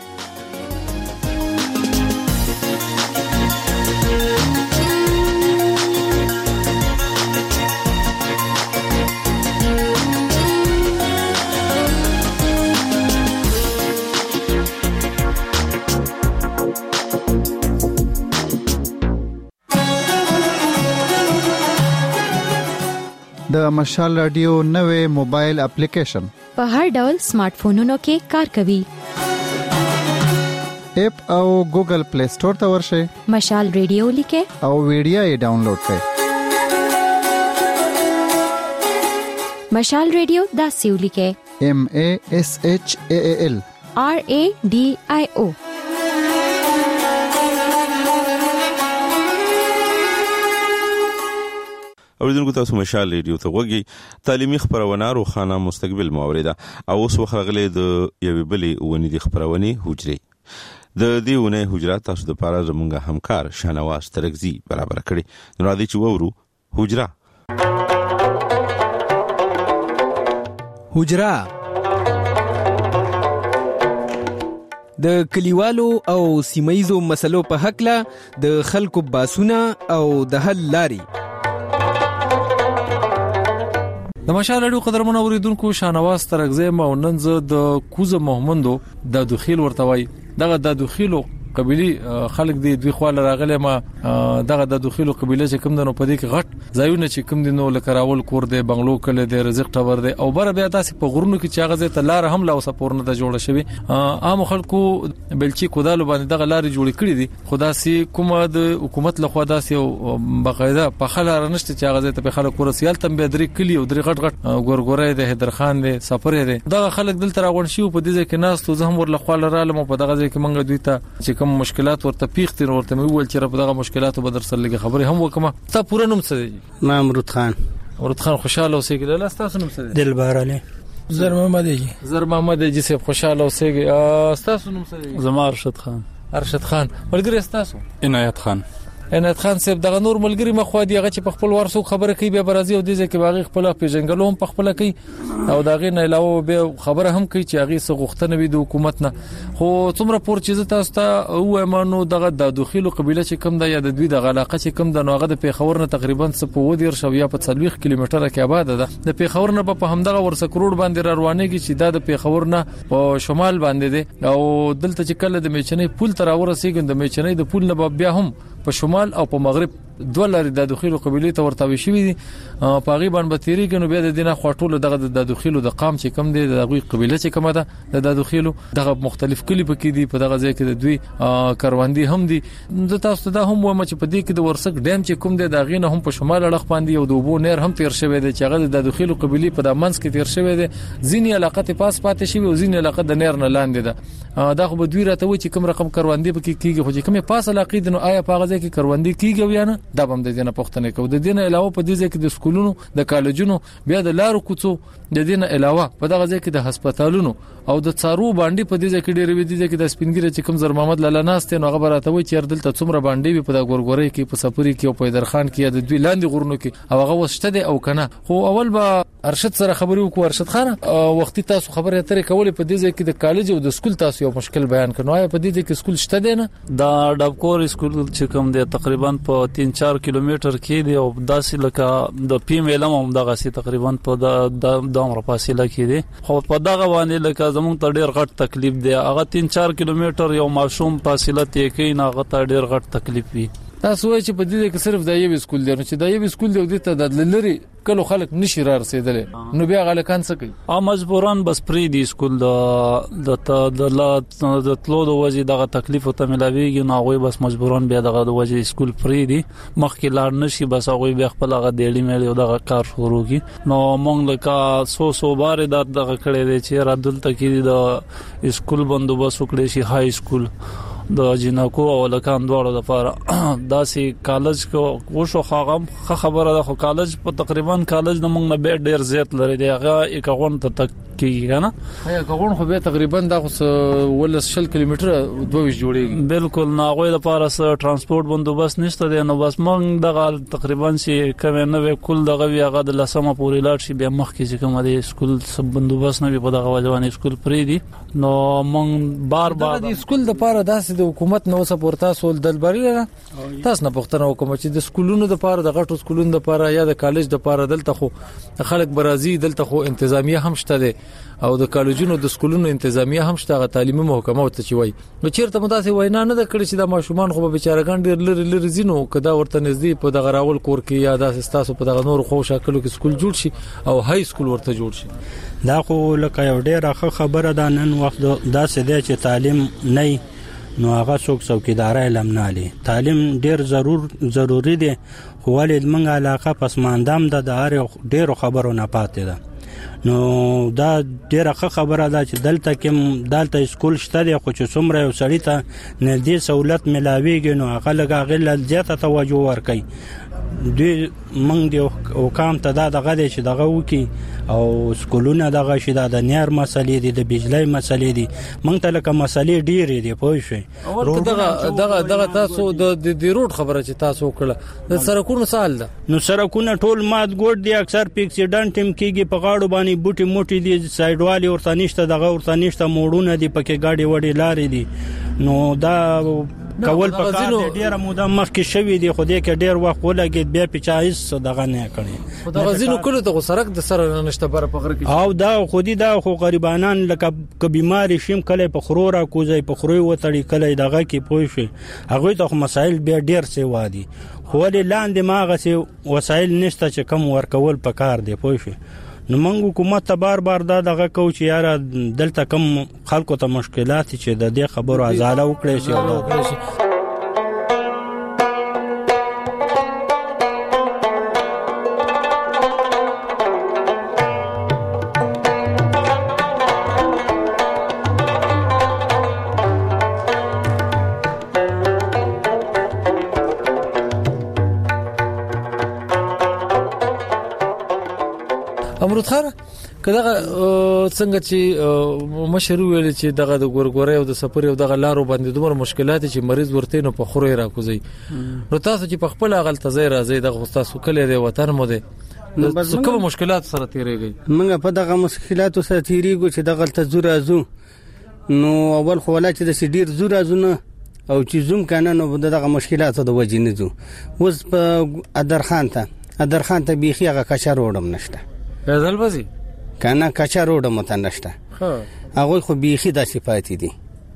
د مشال رادیو نوې موبایل اپلیکیشن په هر ډول سمارټ فونونو کې کار کوي اپ او ګوګل پلی سٹور ته ورشئ مشال رادیو لیکه او ویډیو یې ډاونلوډ کړئ مشال رادیو دا سیو لیکه MASHAAL RADIO اوریدونکو تاسو مشال ریډیو ته وګورئ تعلیمي خبرونه روخانه مستقبل موریده او اوس وخغلې د یوې بلې ونې د خبرونه حجرې د دې ونې حجرات تاسو د پاره زمونږ همکار شانواز ترغزي برابر کړي نو راځي چې وورو حجره د کلیوالو او سیمایزو مسلو په حق له د خلکو باسونه او د حل لاري د مشال رادیو قدرمن اوریدونکو شانواز ترغزه موننز د کوزه محمدو د دخیل ورتوي دغه د دخیلو قبيلي خلک دی دوی خو راغله ما دغه د دخیلو قبيله چې کوم دنو پدې کې غټ ځایونه چې کوم دنو لکه راول کور دی بنگلو کله دی رزق ټور دی او بر بیا تاسو په غرونو کې چې هغه ته لار هم لا وسپورنه د جوړه شوی عام خلکو بلچی کودالو باندې دغه لار جوړ کړی دي خدا سي کومه د حکومت له خوا داسې بقاعده په خلاره نشته چې هغه ته په خلک ورسیال تم به درې کلی او درې غټ ګورګورې د هدرخان دی سفر دی دغه خلک دلته راغون شي په دې کې ناس ته زهم ور لخوا لرالم په دغه ځای کې منګه دوی ته چې کوم مشکلات ورته پیښتي ورته ویل چې په دغه مشکلاتو بدر سره لګي خبره هم وکما تا پوره نوم څه دی ما امرود خان خوشاله اوسئ له تاسو نوم څه دی دلبر علي زر محمد جی سے خوشاله اوسئ تاسو نوم څه دی زما ارشد خان ملګری تاسو عنایت خان صاحب دغه نور ملګری مخو دی هغه چې په خپل ورسو خبره کوي به برازي او د ځکه باغی خپل پیژنګلو هم په خپل کوي او دغه نه علاوه به خبره هم کوي چې هغه څه غوښتنه وي د حکومت نه خو څومره پور چې تاسو ته او امانو دغه د داخلي قبيله چې کم د یا د دوی د علاقه چې کم د نوغه د پیښور نه تقریبا 150 په 40 کیلومتره کې آباد ده د پیښور نه په همدغه ورسه کروڑ باندې روانېږي چې د پیښور نه په شمال باندې ده او دلته چې کله د میچنې پول تر ورسېږي د میچنې د پول نه بیا هم په شمال او په مغرب دوه لارې د داخلي قبيله ته ورتاوي شوی دي په غیبان بتيري کې نو بیا د دینه خاطول دغه د داخلي د قام چې کم دي د غوي قبيله چې کومه ده د داخلي دغه مختلف کلی پکې دي په دغه ځای کې د دوی کاروندي هم دي د تاسو ته هم و چې په دې کې د ورسک ډیم چې کوم دي د غینه هم په شمال اړخ باندې او د وبو نیر هم تیر شوی دی چې هغه د داخلي قبيله په د منځ کې تیر شوی دی ځینی علاقه ته پاس پاتې شوی او ځینی علاقه د نیر نه لاندې ده دا خو به دوی راته و چې کوم رقم کاروندي پکې کیږي خو چې کومه پاس علاقه دي نو آیا په غزه کې کاروندي کیږي یا نه دا هم د دینه پښتنه کو د دینه علاوه په دې ځکه د سکولونو د کالجونو بیا د لارو کوڅو د دینه علاوه په دغه ځکه د هسپتالونو او د څارو باندې په دې ځکه ډېر وی دي چې د سپینګری چې کوم زر محمد لاله ناست نو خبره ته وي چې دلته څومره باندې په د ګورګورې کې په سفري کې او په درخان کې د دوی لاندې غرونو کې او هغه وسته دي او کنه خو اول به ارشد سره خبرې وکړو ارشد خان وختي تاسو خبره اترې کولې په دې ځکه د کالج او د سکول تاسو یو مشکل بیان کړو په دې ځکه سکول شته دی نه دا ډبکور سکول چې کوم دی تقریبا په 3-4 کیلومتر کې دی او داسې لکه د پی میلم هم دغه سي تقریبا په د عمر فاصله کې دی خو په دغه باندې لکه زموږ ته ډیر غټ تکلیف دی هغه 3-4 کیلومتر یو ماشوم فاصله ته کې نه هغه ته ډیر غټ تکلیف وي تاسو وایئ چې په دې کې صرف د یو سکول دی چې د یو سکول دی د لری کله خلک نشي را رسیدل نو بیا غلکان څه کوي مجبوران بس پری دی سکول د تلو د وجه دغه تکلیف ته ملاویږي نو هغه بس مجبوران بیا دغه د وجه سکول پری دی مخکې لاړ نشي بس هغه بیا خپل هغه دیړی مې دغه کار شروع کی نو مونږ لکه 100 بار دغه کړي دي چې را دلته کې د سکول بندوبست وکړي شي های سکول د جنکو او لکان دواړو لپاره داسې کالج کو وشو خبره ده خو کالج په تقریبا کالج د موږ نه به ډیر زیات لري دی هغه یکغون ته تک کیږي نه یکغون خو به تقریبا د 100 کیلومتر 22 جوړیږي بالکل ناغوي لپاره سره ترانسپورت بندوبست نشته دی نو بس موږ دغه تقریبا چې کوم نه کول دغه ویغه د لسمه پورې لاړ شي بیا مخکې چې کوم دی سکول سب بندوبست نه په دغه وجوانې سکول پری دی نو موږ بار د سکول د لپاره داسې د حکومت نو سپورتا سول دلبري نه تاسو نه پښتنه حکومت چې د سکولونو د لپاره د غټو سکولونو د لپاره یا د کالج د لپاره دلته خو خلک برازي دلته خو انتظامیه هم شته دي او د کالجونو د سکولونو انتظامیه هم شته تعلیمي محکمه ته چوي نو چیرته متاسي وینا نه د کړی چې د ماشومان خو به بیچارهګان ډیر لری زینو کدا ورته نږدې په دغه راول کور کې یا د تاسو په دغه نور خو شکلو کې سکول جوړ شي او های سکول ورته جوړ شي دا خو لکه یو ډیره خبره ده نن وخت دا څه دی چې تعلیم نه نو هغه څوکیدار علم نه لري تعلیم ډیر ضروری دی خو ولې موږ علاقه پسماندام د ډیرو خبرو نه پاتې ده نو دا ډیره خبره ده چې دلته سکول شته دی خو چې څومره یو سړی ته نږدې سہولت ملاویږي نو هغه لږه زیاته توجه ورکړي دوی موږ د حکام ته دا دغه دی چې دغه وکي او سکولونه دغه شي د نیر مسلې دي د بجلی مسلې دي موږ ته لکه مسلې ډېرې دي پوه شئ دغه تاسو د روډ خبره چې تاسو وکړه د سړکونو سال ده نو سړکونه ټول مات ګوډ دي اکثر په اکسیډنټ هم کېږي په غاړو باندې بوټي موټي دي سایډ والی ورته نشته دغه ورته نشته موړونه دي پکې ګاډي وړي لارې دي نو دا کول په کار ډیره موده مخکې شوی دی، خو دې کې ډیر وخت ولګید بیا په چایس دغه نه کړي. دا غزینو کله ته سرک د سره نشته بر په غره کې او دا خودي دا خو غریبانان لکه ک بیماری شیم کله په خرورا کوزي په خروي وتړي کله دغه کې پوي شي هغه ته مسائل بیا ډیر سی وادي، خو ولې لاندې ماغه سي وسایل نشته چې کم ورکول په کار دی پوي شي. نو موږ حکومت ته بار دا دغه کو چې یاره دلته کم خلکو ته مشکلات چې د دې خبرو ازاله وکړي شي. امرود خان کله څنګه چې مشر ویل چې دغه د ګورګورې او د سفر او دغه لارو باندې دومره مشکلات چې مریض ورته نو په خوري راکوزي، نو تاسو چې په خپل غلطه ځای راځي دغه تاسو کله دی وطن مو دی کوم مشکلات سره تیریږي؟ موږ په دغه مشکلاتو سره تیریږو چې دغه غلطه زورازو نو اول خو ولا چې د سډیر زورازونه او چې زوم کنه نو دغه مشکلاتو د وجې نه زو وز په ادرخان ته بیخي هغه کچر وډم نشته بدل بزي کنه کچر وډم ته نشته هغه خو بیخي د صفات دي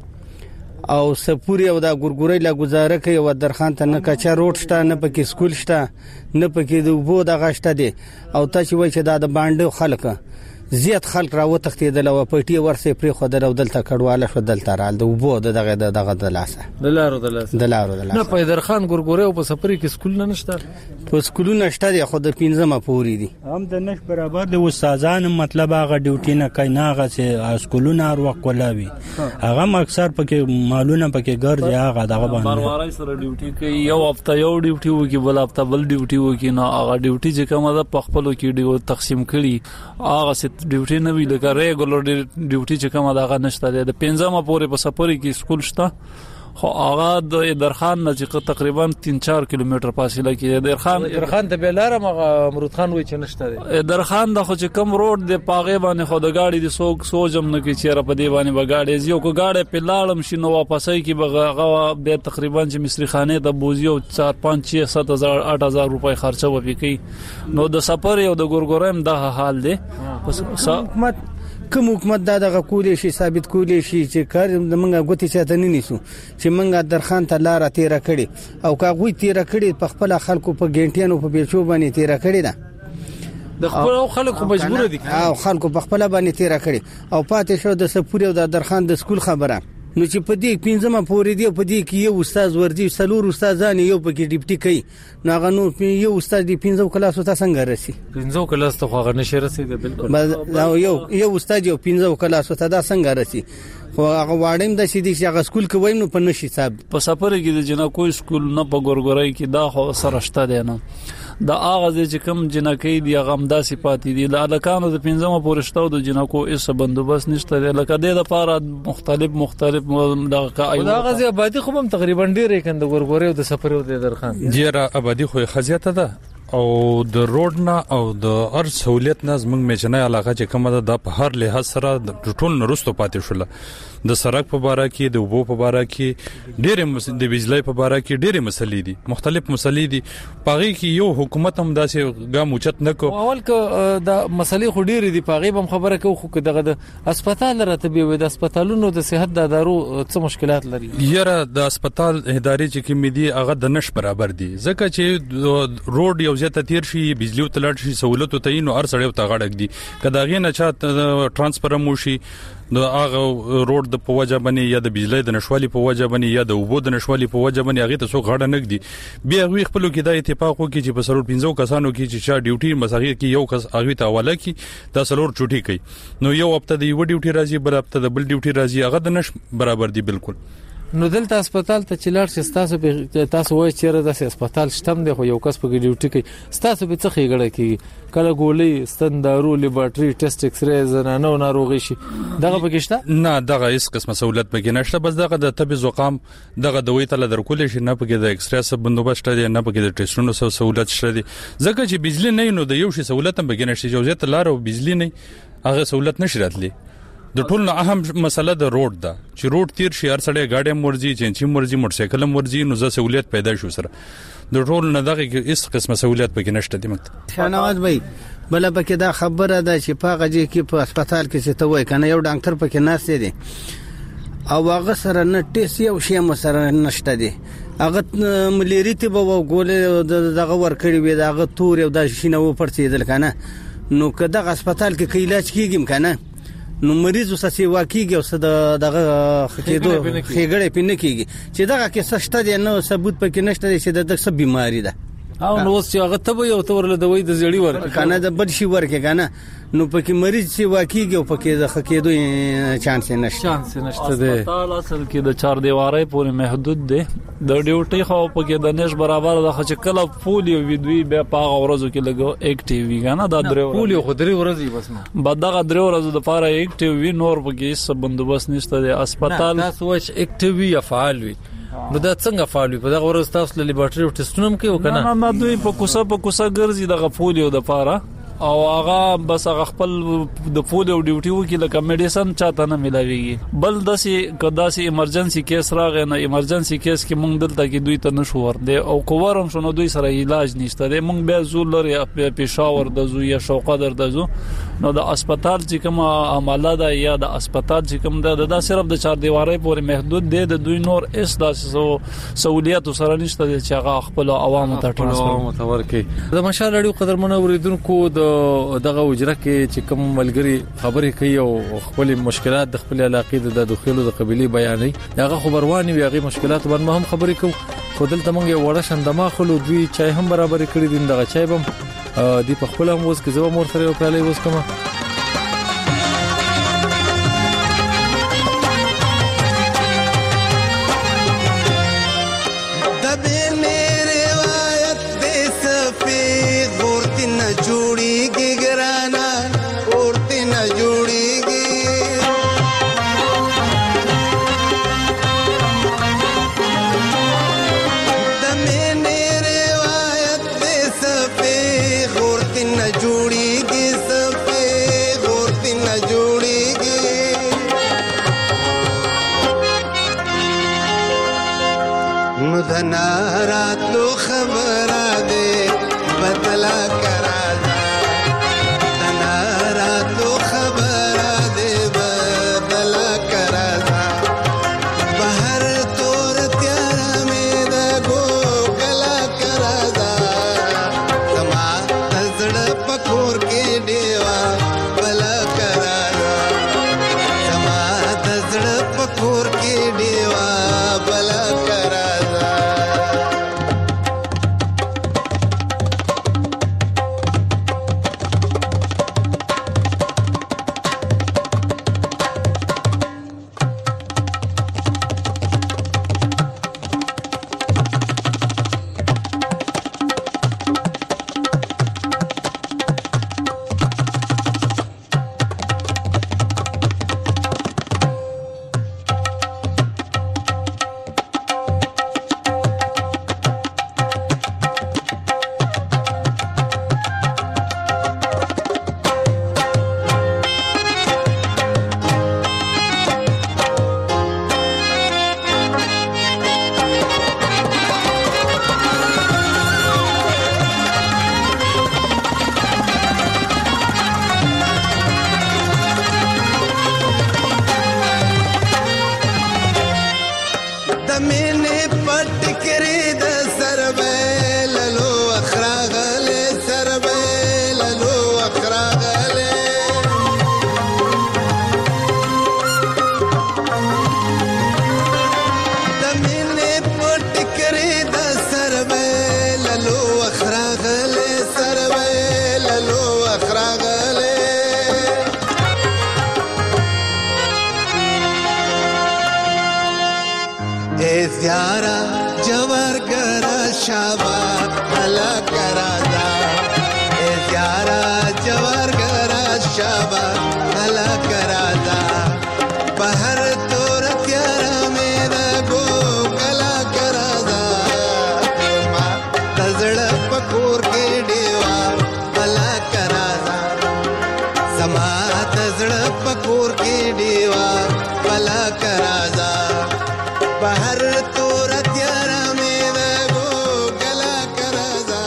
او سپوري او دا ګورګورې لا گزاره کوي او درخان ته نه کچا روډ شته نه پکې سکول شته نه پکې د وبو د غشته دي او ته چې وای چې دا د باندې خلک زیات خلک را وتختیدل او پټي ورسې پرې خو درو دلته کډواله شو دلته رال د وبو دغه د لاسه د لارو نه په درخان ګورګورې او په سپوري کې سکول نه نشته په سکولونه نشته دي خو د 15 پوري دي هم د نش برابر د استادان مطلب هغه ډیوټي نه کوي نه هغه چې سکولونه هر وخت کولاوي هغه اکثر پکې مالونه پکې ګرځي هغه دغه باندې بروارای سره ډیوټي کوي یو هفته یو ډیوټي وکي بل هفته بل ډیوټي وکي نه هغه ډیوټي چې کومه ده په خپل کې ډیو تقسیم کړي هغه ډیوټي نه وی لکه ریګولر ډیوټي چې کومه ده هغه نشته د 15 پورې په سفر کې سکول شته خو هغه د درخان نه چې تقریبا 3-4 کیلومتر فاصله کې درخان ته بلاره مغه امرود خان وای چې نشته دی درخان د خو چې کم روډ د پاغه باندې خو د گاډي د سوجم نه کې چیرې په دی باندې بغاډي زیو کو گاډي په لاړم شي نو واپسای کې بغه به تقریبا چې مصری خانه د بوزیو 4-5-6-7,000-8,000 روپۍ خرچه وپی کوي نو د سفر یو د ګورګورم د حال دی حکومت کوم حکومت دا دغه کولې شي ثابت کولې شي چې کار د منګه غوتی چاته نه نیسو چې منګه درخان ته لار تیر کړي او کا غوي تیر کړي په خپل خلکو په ګنټیانو په بیچو باندې تیر کړي دا د خپل خلکو مجبور دي او خلکو په خپل باندې تیر کړي او پاتې شو د سپوري او د درخان د سکول خبره نو چې په دې 15 پورې دی په دې کې یو استاد ورځي سلور استادان یو پکې ډیپټي کوي نو هغه نو یو استاد دی 15 کلاسو ته څنګه راسي 15 کلاس ته هغه نشه رسیدي بالکل یو استاد یو 15 کلاسو ته دا څنګه راسي خو هغه واړم د شې دي چې هغه سکول کې وایم نو په نشي صاحب په سفر کې د جنکو سکول نه په ګورګورای کې دا خو سره شته دی نه د اغاز چې کوم جنکې دی غمدا صفات دي د الکانو د 15 پورشتو د جنکو ایس بندوبست نشته لکه د لپاره مختلف د اغاز آبادی خو هم تقریبا ډیره کند ګورګورې او د سفر او د درخان ډیره آبادی خو خزیاته ده او د روډ نه او د هر سہولیت نه زموږ میچنه علاقه چې کومه ده د په هر لحاظ سره د ټول نرستو پاتې شول د سړک په باره کې د وبو په باره کې ډېر د بجلی په باره کې ډېر مسلې دي مختلف مسلې دي پاغي کې یو حکومت هم داسې ګام اوچت نه کو اول ک د مسلې خو ډېر دي پاغي هم خبره کو خو دغه د هسپتال راتبي وي د هسپتالونو د صحت د ادارو څه مشکلات لري یره د هسپتال ادارې چې کوم دي هغه د نش برابر دي ځکه چې روډ یو زیاته تیر شي بجلی او تلل شي سہولت ته نو هر سړی ته غړک دي کداغې نه چا ترانسفر مو شي د هغه روډ د پوجا باندې یا د بجلی د نشوالي په وجه باندې یا د وبو د نشوالي په وجه باندې هغه ته څو غړ نه کړي بیا غوي خپل کې د اتفاق وکړي چې په سرور 15 کسانو کې چې چا ډیوټي مساغي کې یو کس هغه ته حواله کړي دا سلور چټي کوي نو یو هفته د یو ډیوټي راځي بل هفته د بل ډیوټي راځي هغه د نش برابر دي بالکل نو دلته هسپتال ته چلار چې تاسو وایي چې د هسپتال شتم دی خو یو کس په ډیوټي کوي تاسو به څه خېګړه کی کله ګولې ستندارو لیبارټري ټیسټ ایکس ری زنانو ناروغي شي دغه پکښته نه دغه هیڅ قسمه سہولت پکې نشته بس دغه د طب زقام دغه دوی ته درکول شي نه پکې د ایکس ری سب بندوبست دی نه پکې د ټیسټونو سره سہولت شته دي ځکه چې بجلی نه نو د یو شي سہولت هم پکې نشته جوړه لار او بجلی نه هغه سہولت نشي راتلی د ټول نه اهم مسله د روډ ده چې روډ تیر شي هر سړی گاډي مرزي چې مرزي موټر سایکل مرزي نو زه سہولت پیدا شو سره د ټول نه دغه هیڅ قسمه سہولت پکې نشته دی مکتب شنواز بھائی بل پکې دا خبره ده چې په غږی کې په هسپتال کې څه ته وای کنه یو ډاکټر پکې ناشته دي او هغه سره نه ټیس یو شی مسره نشته دي هغه ملیری ته به وګول دغه ور کړی وي دغه تور یو د شینه و پرڅیدل کنه نو که دغه هسپتال کې علاج کیږم کنه نو مریض وسه واقعي او صد دغه خکېدو خېګړې پینې کیږي چې دغه کې سشته دي نو ثبوت پکې نشته چې دغه څه بیماری ده او نو چې هغه ته یو تور له دوی د زړی ورک کنه د بد شي ورکه کنه نو پکې مریض چې واقعي او پکې د خکېدو چانس نشته ده هسپتال اصل کې د 4 دیوارې پورې محدود ده د ډیوټي خو پکې د نش برابر د خچ کله پولیو ویدوی به پاغه ورځو کې لګو اکټیو وی کنه دا درو پولیو خو درې ورځې بس نه بدغه درو ورځو د پاره اکټیو وی نور پکې څه بندوبست نشته د هسپتال تاسو وچ اکټیو وی فعال وي نو دا څنګه فعال وي په دغه ورځ تاسو له لیبارټری ټیسټونه کوي کنه نه دوی په کوسه ګرځي د پولیو د پاره او هغه بس هغه خپل د پولیو ډیوټي وکي لکه میډیسن چاته نه ملاويږي بل داسي ایمرجنسي کیس راغی نه ایمرجنسي کیس کې مونږ دلته کې دوی ته نشو ورده او کوورم شنو دوی سره علاج نشته دی مونږ به زول لري پېښور د زو یا شوقه در د زو نو د هسپتال چې کوم عمله ده یا د هسپتال چې کوم ده دا صرف د 4 دیوارې پورې محدود دی د دوی نور اس داسې سہولیت سره نشته چې هغه خپل عوامو ته ټرانسفر کړي د مشال اړیو قدر منوریدونکو دغه وجره کې چې کوم ملګری خبرې کوي او خپل مشکلات د خپل علاقې د داخلو د قبيله بیانې هغه خبروانی وي هغه مشکلات باندې هم خبرې کوي خو دلته مونږ یو وړه شندما خلو دوی چای هم برابر کړی دي دغه چای بم دی په خپل هم وس کې زو مور سره یو پیاله وس کما راتلو خبره ده بدلا کرا دا راتلو خبره ده بدلا کرا دا بهر تور تیار می دا گو کلا کرا دا سما زړه پکور کې دیوا بلا کرا دا سما زړه پکور کې دیوا بلا کرا زیارا جوار کرا شابا بلا کرا دا زیارا جوار کرا شابا بلا کرا دا بہر تور تیارا میرا گو کلا کرا دا ما تزڑ پکور کے دیوا بلا کرا دا سما تزڑ پکور کے دیوا بلا کرازا بهر تور تیارا می دغو کلا کرازا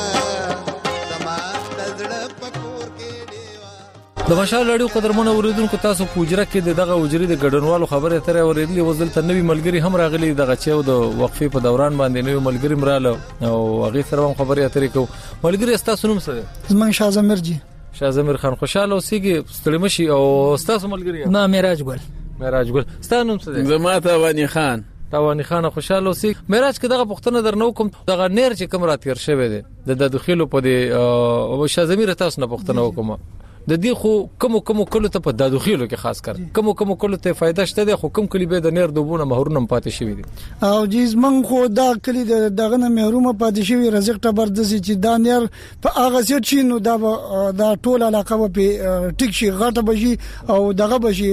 زما تزړه پکور کې دیوا. د مشال رادیو قدرمن اوریدونکو تاسو پوجره کې دغه وجری د ګډنوالو خبره ترې اوریدلې وزل ته نوی ملګری هم راغلي دغه چې د وقفې په دوران باندې نوی ملګری مراله او هغه سره هم خبرې اترې کو. ملګری تاسو نوم څه دی؟ زمون شازمیر جی. شازمیر خان خوشاله اوسېږي ستړي مشي او تاسو ملګری؟ ما معراج ګل. معراج ګل ستاسو نوم څه دی؟ زما توانی خان. توانی خان خوشاله اوسېږي. معراج کې دغه پښتنه درنو کوم دغه نیر چې کوم راتیر شوی دی د دخیلو په دی شازمیر تاسو نه پښتنه وکم د دې خو کوم کلو ته په دادوخیلو کې خاص کر کوم کلو ته فائدہ شته د حکم کلی به د نیر دوبونه مهرونه پاتې شوی دي او جیز من خو دا کلی دغه نه مهرومه پاتې شوی رزق تبردسي چې دا نیر په هغه څه چې نو دا ټول علاقه په ټیک شي غټه بشي او دغه بشي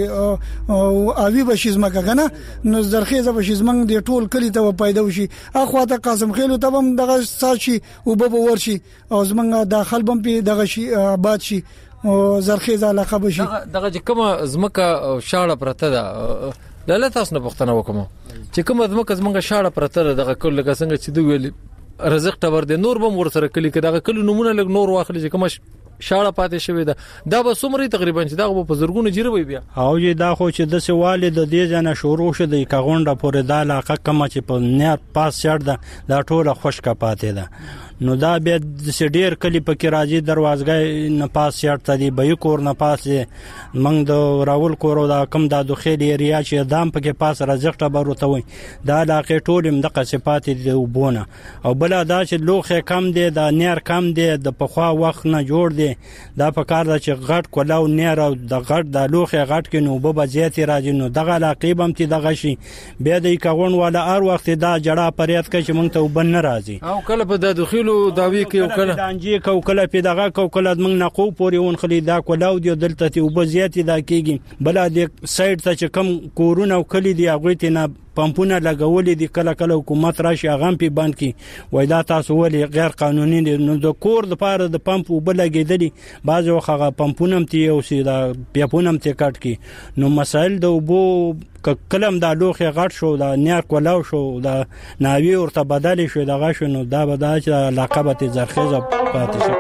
او اوی بشي زمکه کنه نو زرخیزه بشي زمنګ دی ټول کلی ته پیدا وشي اخو ته قاسم خیلو ته هم دغه ساشي او به ورشي او زمنګ داخل بم په دغه شي آباد شي او زرخیزه علاقه بشي دغه کومه زمکه شاړه پرته ده لاله تاسو نه پښتنه وکم چې کومه زمکه شاړه پرته ده دغه کله څنګه چې دوی ویل رزق تبر دي نور بم ورسره کلی کې دغه کله نمونه لګ نور واخلي چې کومه شاړه پاتې شوی ده دا به سمري تقریبا چې دا په زرګونو جیروي بیا او یی دا خو چې د سوال د دې ځنه شروع شو د کاغونډه پورې د علاقه کما چې په نیر پاس چړ ده دا ټوله خوشکه پاتې ده نو دا به د سډیر کلی په کې راځي دروازګۍ نه پاس چړ ته دی به کور نه پاس منګ د راول کور دا کم د دوخیل ایریا چې دام په کې پاس رزق ټبر وته وي دا علاقه ټولم د صفات دی وبونه او بل دا چې لوخه کم دی د نیر کم دی د پخوا وخت نه جوړ دی دا په کار د چې غټ کولاو نیر او د غټ د لوخه غټ کې نو به زیاتې راځي نو دغه علاقه بم تی دغه شي به د کاغون والا هر وخت دا جړه پریات کې چې مونږ ته وبن راځي او کله په د دخیل داوی کې وکړه دانجی کو کله پیداغه کو کله موږ نقو پورې ون خلی دا کولاو دی دلته ته وبزیاتې دا کېږي بل د سایډ ته چې کم کورونه او کلی دی هغه ته نه پمپونه لګولې دي کله کله حکومت راشي هغه په باندې کې وای دا تاسو ولې غیر قانوني دي نو د کور د پاره د پمپ وبلګېدلی بعض وخت پمپونه ته او سیدا پیپونه ته کټ کی نو مسائل د وبو کلم دا لوخه غټ شو دا نیر کولاو شو دا ناوی ورته بدل شو دغه شو نو دا به د لقبته زرخیزه پاتې شو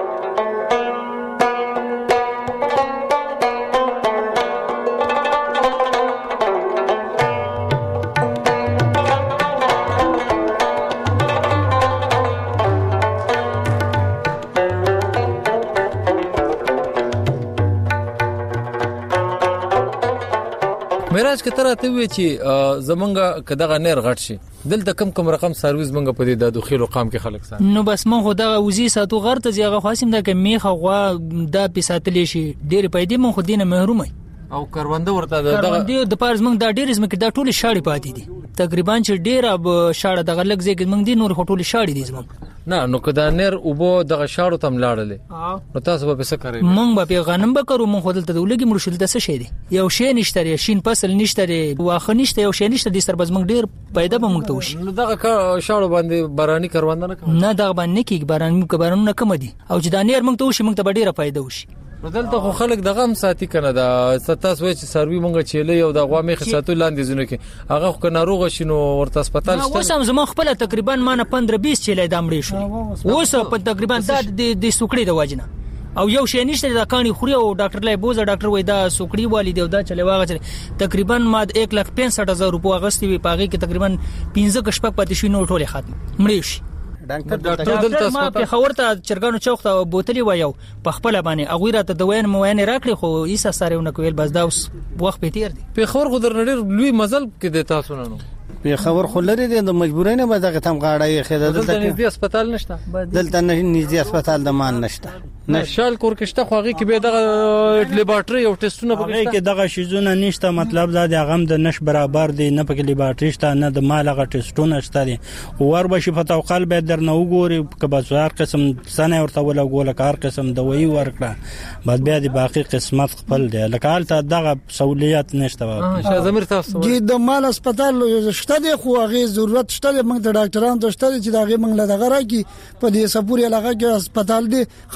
معراج کې تراته وی چې زمونږه کداغه نیر غټ شي دلته کم رقم سرویس منګه په دې د دخیلو قام کې خلک سره نو بس مون خو دا وزي ساتو غرته زیغه خاصم دا کې میخه غوا دا پیساتلې شي ډېر پیدا مون خو دینه محروم او کرونده ورته دغه د پارز موږ دا ډېر زمکه دا ټول شاړې پاتې دي تقریبا چې ډېر اب شاړه دغه لګ زګ موږ دي نور ټول شاړې دي زموږ نه نو کدا نیر او بو دغه شاړو تم لاړلې نو تاسو به څه کوي موږ به غنم به کړو موږ دلته ولګي مرشل د څه شي دي یو شی نشته شین فصل نشته واخه نشته یو شی نشته د سربز موږ ډېر پیدا به موږ ته وشي نو دغه شاړو باندې باراني کرونده نه دغه باندې کې بارانونه کم دي او چې دا نیر موږ ته وشي موږ ته ډېر پیدا وشي دلته خو خلک دغه هم ساتي کنه دا ستاس وای چې سروي مونږه چيلې او د غوا میخ ساتو لاندې زونه کې هغه خو ناروغ شینو ورته هسپتال شته اوس هم زما خپل تقریبا مانه 15-20 چيلې دامړې شو اوس په تقریبا د سوکړې د واجنه او یو شی نشته دا کانی خوري او ډاکټر لای بوزه ډاکټر وای دا سوکړی والی دی دا چلے واغه تقریبا ما 1,65,000 روپیا غستې وی پاغي کې تقریبا 15 کشپک پاتې شي نو ټوله ختم مړې شي ډاکټر دلته ما په خبرته چرګانو چوخ ته بوتلې وایو په خپل باندې اغه راته د وین موانه راکړي خو ایسا سارهونه کویل بس دا وخت په تیر دي په خبر خو درنډر لوی مزل کې د تاسو نه په خبر خو لري د مجبورینه به دغه تم غاړه خېده دلته نږدې هسپتال نشته دلته نږدې هسپتال د مان نشته نشال کور کېشته خو هغه کې به دغه لیبارټري او ټیسټونه به کې دغه شیزونه نشته مطلب دا د غم د نش برابر دی نه په لیبارټري شته نه د مالغه ټیسټونه شته دي ور بشي په توقل به درنه وګوري کبه زار قسم سنه ورته ولا ګول کار قسم دوی ورکړه بعد بیا د باقي قسمت خپل دی لکه ته دغه سہولیت نشته شازمیر تاسو چې د مال هسپتال شته دی خو هغه ضرورت شته موږ د ډاکټرانو ته شته چې دا هغه موږ له دغه راکی په دې سپوري علاقه کې هسپتال دی خمزیدار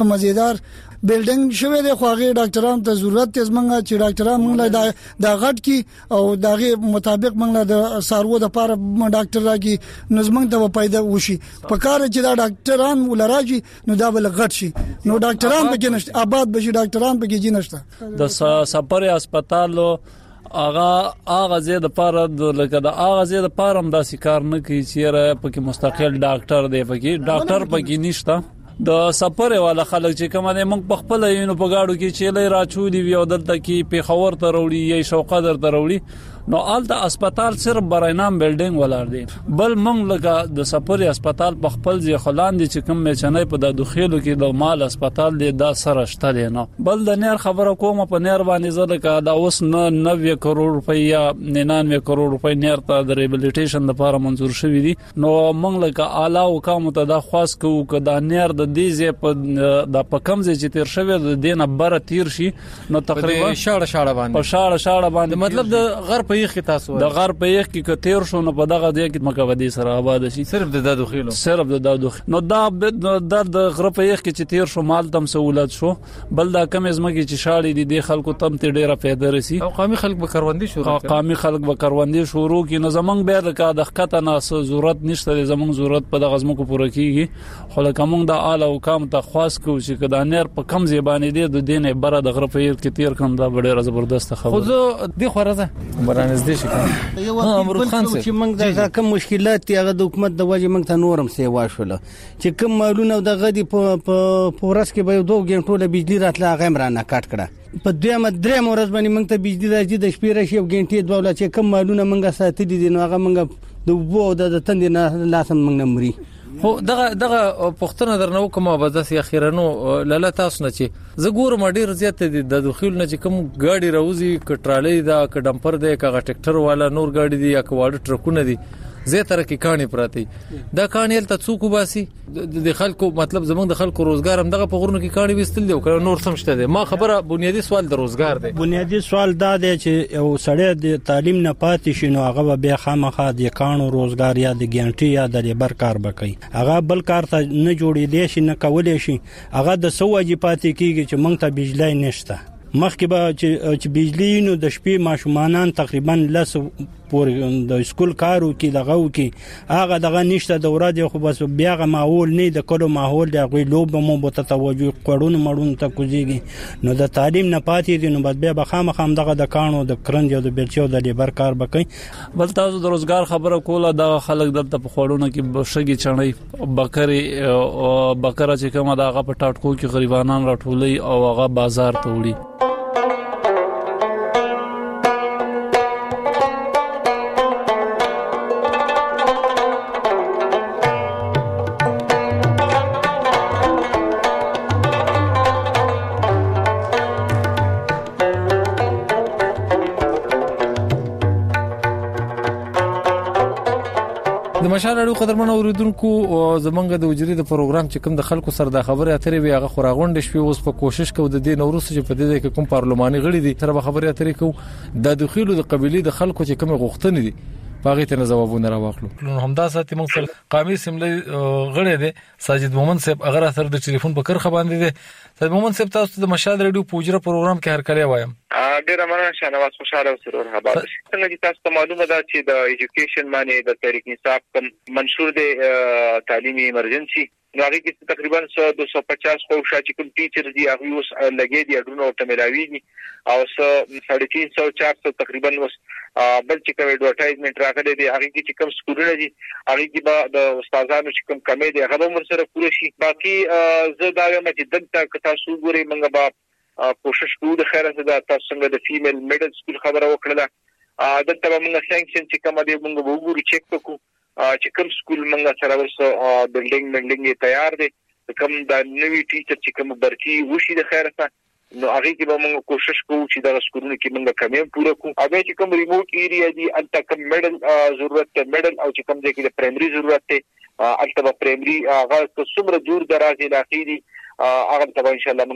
روزګار بلډینګ شوی دی خو هغه ډاکټرانو ته ضرورت ته زمونږ چې ډاکټران موږ د غټ کی او دغه مطابق موږ د سارو د پاره ډاکټر راکی نظم ته پیدا وشي په کار چې دا ډاکټران ولراجي نو دا بل غټ شي نو ډاکټران به کې نشته آباد بشي ډاکټران به کې نشته د سپر هسپتال هغه زیاده پاره لکه د هغه زیاده پاره هم داسې کار نه کوي چې را پکې مستقل ډاکټر دی پکې ډاکټر پکې نشته د سفر والا خلک چې کومه موږ په خپل یو په گاډو کې چیلې راچولي وي او دلته کې په خور ته وروړي یا شوقدر ته وروړي نو آلته هسپتال صرف برینام بلډینګ ولر دی بل موږ لکه د سفر هسپتال په خپل ځای خلان دي چې کوم چنې په د دخیلو کې د مال هسپتال دی دا سره شته دی نو بل د نیر خبره کوم په نیر باندې زره کا دا اوس 90 کروڑ روپۍ یا 99 کروڑ روپۍ نیر ته د ریبلیټیشن لپاره منزور شوی دي نو موږ لکه اعلی حکام ته دا خاص کوو ک دا نیر د دې ځای په د پکم ځای چې تیر شوی د دینه بره تیر شي نو تقریبا شاړه باندې مطلب د غرب په یخ تاسو د غرب په یخ کې کتیر شو نو په دغه ځای کې مکودي سره آباد شي صرف د دادو نو دا د غرب په یخ کې چې تیر شو مال تم سہولت شو بل دا کم ازمه کې چې شاړې دي د خلکو تم ته ډیره پیدا رسی او قومي خلک به کاروندې شروع کی نو زمونږ به د خطه نه ضرورت نشته زمونږ ضرورت په دغه ځمکو پوره کیږي خو لکه موږ د اعلی حکام ته خاص کوو چې کدا نیر په کم زبانه دي د دینه بره د غرب په یخ کې تیر کوم دا ډیره زبردست خبره خو زه د خورزه برانز دي امروز خان چې موږ د کوم مشکلات هغه د حکومت د وجه موږ ته نورم سیوا شول چې کوم مالونه د غدي په ورځ کې به 2 غنټو له بجلی راتله هغه مرانه کټ کړه په دویمه درېم ورځ باندې موږ ته بجلی راځي د شپې راشي او غنټې دوله چې کوم مالونه موږ ساتلي دي نو هغه موږ د وو د تندې نه لاسم موږ نه مري خو دغه پښتنه درنو کومه وځه سي اخیرانو لاله تاسو نه چې زه ګورم ډیر زیات د دخول نه چې کوم ګاډي راوځي کټرالې دا ک ډمپر دی ک ټریکټر والا نور ګاډي دی یا ک واړه ټرکونه دي زه تر کې کاني پراتی دا کاني تل څوک باسي د خلکو مطلب زمونږ د خلکو روزګار هم دغه په غورونو کې کاني وستل دی او نور سم شته دی ما خبره بنیادی سوال د روزګار دی بنیادی سوال دا دی چې یو سړی د تعلیم نه پاتې شي نو هغه به خامخا د کانو روزګار یا د ګانټي یا د لیبر کار وکړي هغه بل کار ته نه جوړې دي شي نه کولې شي هغه د سوجي پاتې کیږي چې موږ ته بجلی نشته مخکې به چې بجلی نو د شپې ماشومان تقریبا لس پورې د سکول کارو کې دغه کې هغه دغه نشته د ورځې خو بس بیا ماحول نه د کلو ماحول د غوي لوب مو بوته توجه کړون مړون ته کوزيږي نو د تعلیم نه پاتې دي نو بس بیا بخامه خام دغه د کانو د کرنج او د بلچو د لیبر کار وکړي بل تاسو د روزګار خبره کوله د خلک دلته په خوړونو کې شګي چړې بکره چې کومه دغه په ټاټکو کې غریبانان راټولي او هغه بازار ته وړي د مشال اړو قدرمن اوریدونکو زمونږ د وجري د پروګرام چې کوم د خلکو سره د خبرې اترې وی هغه خوراغونډ شوي اوس په کوشش کوو د دې نورس چې په دې کې کوم پارلماني غړي دي سره خبرې اترې کوو د دخیلو د قبيله د خلکو چې کوم غوښتنې دي باغې ته جوابونه راوخلو نو همدا ساتي موږ سره قامي سیملې غړي دي ساجد مومن صاحب اگر اثر د ټلیفون په کرخه باندې دي ساجد مومن صاحب تاسو د مشال ریډیو پوجره پروګرام کې هر کله وایم ډیر مننه شنواز خوشاله او سرور حباب څنګه چې تاسو ته معلومه ده چې د ایجوکیشن باندې د تحریک انصاف کوم منشور دی تعلیمي ایمرجنسي هغه کې تقریبا 250 خو چې کوم ټیچر دی هغه اوس لګي دی اډونو ته ملاويږي او 350 400 تقریبا اوس بل چې کوم ایڈورټایزمنت راغلي دی هغه کې چې کوم سکولونه دي هغه کې به د استادانو چې کوم کمی دی هغه هم سره پوره شي باقي زه دا وایم چې دلته تاسو ګورئ موږ به کوشش کوو د خیره څخه تاسو څنګه د فیمیل میډل سکول خبره وکړه دلته موږ سانکشن چې کوم دی موږ وګورو چیک وکړو چې کوم سکول موږ سره ورسو بلډینګ تیار دي کوم د نوی ټیچر چې کوم برکی وشي د خیره څخه نو هغه کې به موږ کوشش کوو چې د سکولونو کې موږ کمی پوره کوو هغه چې کوم ریموټ ایریا دي انت کوم میډل ضرورت ته میډل او چې کوم ځای کې د پرایمري ضرورت ته البته پرایمري هغه څومره دور دراز علاقې دي هغه ته ان شاء الله موږ خپل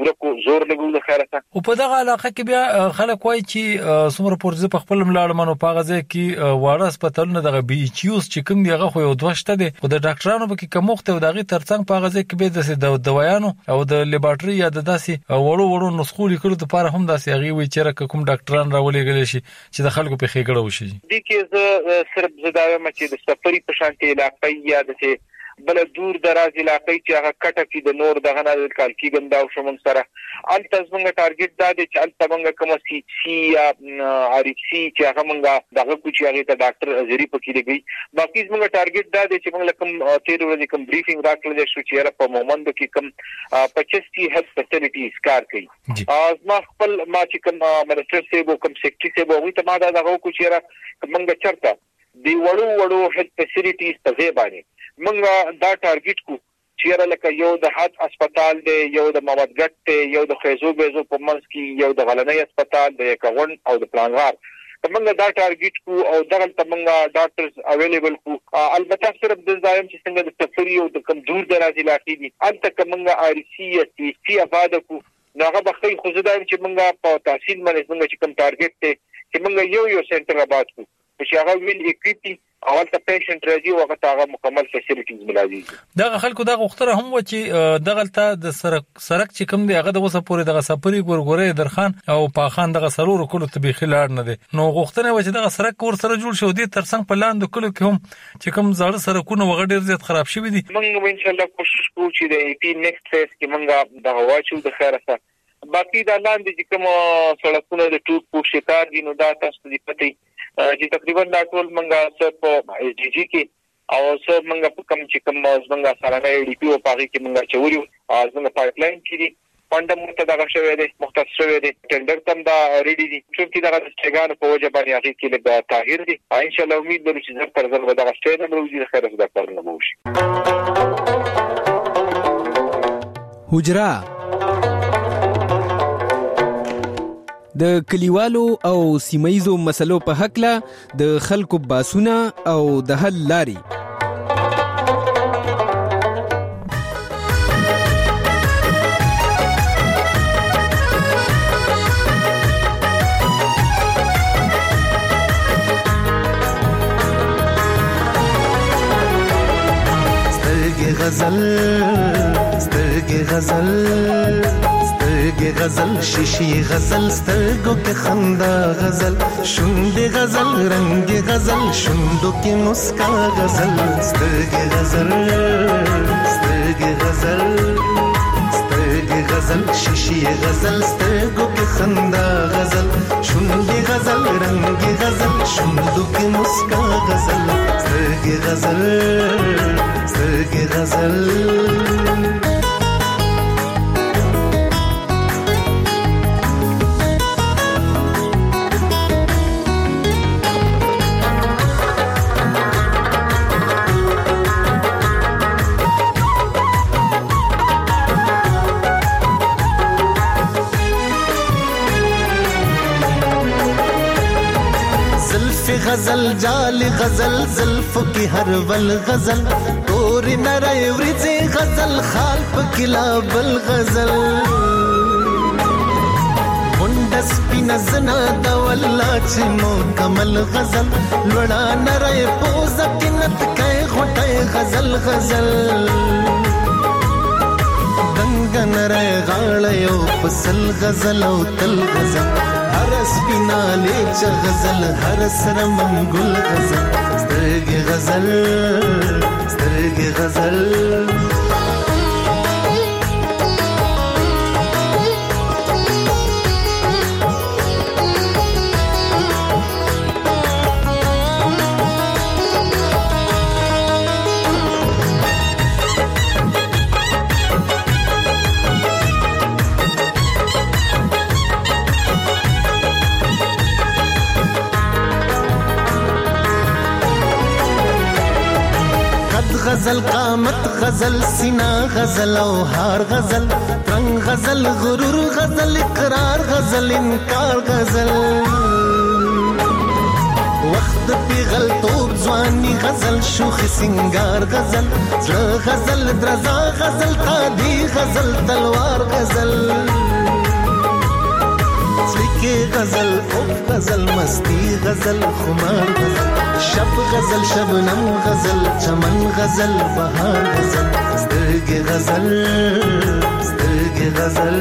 ورکو زور لګو د خیرته. او په دغه علاقه کې بیا خلک وایي چې څومره پورځ په خپل ملاړمنو پاغه ځای کې واړه هسپتالونه دغه بي ایچ یوز چې کوم دیغه خو یو دوشته دي او د ډاکټرانو په کې کومخته او دغه ترڅنګ پاغه ځای کې به د دوايانو او د لیبارټري یا د داسې وړو نسخو لیکلو لپاره هم داسې هغه وی چې کوم ډاکټران راولېګل شي چې د خلکو په خېګړه وشي. دي کې زه صرف زداوم چې د سفري په شانتي علاقې یا د بل دور دراز علاقې چې هغه کټه کې د نور دغه نه کال کې ګنداو شوم سره ان تاسو ټارګټ دا دي چې ان تاسو کوم سی یا ار ایف سی چې هغه مونږه دغه کوچ هغه ته ډاکټر ازری پکې لګي باقي زموږ ټارګټ دا دي چې موږ کوم 13 ورځې کوم بریفینګ راکړل شو چې په مومند کې کوم 25 هیلث فیسیلیټیز کار کوي ما خپل ما چې کوم منسټر سیبو کوم سیکټری سیبو وي ته ما دا دغه کوچ هغه موږ چرته دی وړو هیلث فیسیلیټیز په ځای باندې موږ دا ټارګټ کو چې لکه یو د حد هسپتال دی یو د محمدګټ دی یو د خیزو بیزو په منځ کې یو د غلنۍ هسپتال دی کغون او د پلانغار موږ دا ټارګټ کو او دغه موږ ډاکټرز اویلیبل کو البته صرف د ځایم چې څنګه د سفري او د کم دور دراز علاقې دي البته موږ ار سی اس سی آباد کو ناغه بخې خو زدایم چې موږ په تحصیل باندې موږ چې کوم ټارګټ ته چې موږ یو سنټر آباد کو چې هغه ویل اکویپی اول ته پیشنټ راځي او هغه ته مکمل فیسیلیټیز ملایي. دغه خلکو دغه وختره هم و چې دغه ته د سرک چې کوم دی هغه د وسه پورې دغه سفري ګورګورې درخان او پاخان دغه سرور کولو ته به خلار نه دي نو غوښتنه و چې دغه سرک ور سره جوړ شو دي ترڅنګ په لاندې کولو کې هم چې کوم زړه سرکونه وغه ډیر زیات خراب شوی دي. موږ ان شاء الله کوشش کوو چې د ای پی نیکست فیز کې موږ دغه واچو د خیرته باقي د لاندې چې کوم سړکونه د ټوپ پوښ شکار دي نو دا تاسو دې پته چې تقریبا دا ټول موږ سب په اس ډي جی کې او سب موږ په کم چې کوم موږ سره نه ډي پی او پاږي کې موږ چوري موږ پایپ لاین کې دي پاندې موږ ته دا شوی دی مختص شوی دی ټندر تم دا ریډي دي چې دا ستګان په وجه باندې هغه کې له طاهر دي ان شاء الله امید لرو چې زر پر زر ودا غشته نه وروزي خیر زده کارونه وشي. حجره د کلیوالو او سیمایزو مسلو په حق له د خلکو باسونه او د حل لاري سترګې غزل شیشی غزل سترګو کې خندا غزل شونډې غزل رنگ غزل شوندو کې مسکا غزل سترګې غزل شیشی غزل سترګو کې خندا غزل شونډې غزل رنگ غزل شوندو کې مسکا غزل سترګې غزل غزل جال غزل زلف کی ہر ول غزل تور نرے ورځي غزل خال پکلا بل غزل مندس پینزنا د والله چې مکمل غزل لړا نرے پوز کینت کای غټه غزل دنګ نرے غاړ یو پسل غزل او تل غزل هر سپینا لیچ غزل هر سر منګل غزل سترګې غزل غزل قامت غزل سینا غزل او هار غزل رنگ غزل غرور غزل اقرار غزل انکار غزل وخت پیغل توب ځواني غزل شوخ سنگار غزل زړه غزل درزا غزل تادي غزل تلوار غزل سلیکه غزل اوف غزل مستی غزل خمار غزل شب غزل شبنم غزل چمن غزل بهار غزل سترګې غزل سترګې غزل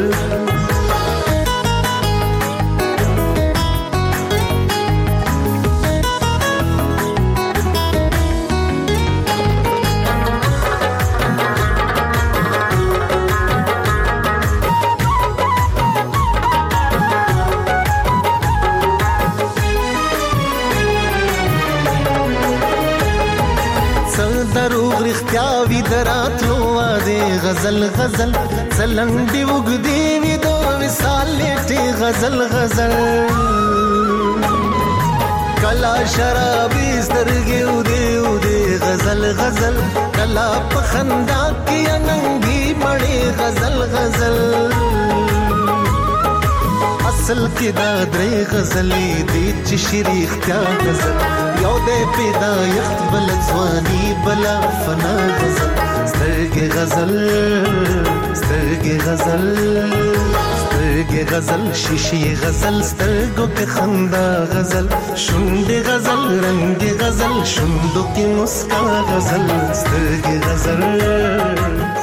دروغ رښتیا وی دراتلو واده غزل غزل زلنډي وګدي وی دو مثال لټي غزل غزل کلا شرابي سترګي ودي غزل غزل کلا پخندا کی اننګي مړي غزل غزل اصل کې دا درې غزلې دي چې شریخ کیا غزل یو دې پیدا یخت بل ځواني بلا فنا غزل سترګې غزل سترګې غزل سترګې غزل شیشي غزل سترګو کې خندا غزل شونډې غزل رنگ غزل شوندو کې مسکا غزل سترګې غزل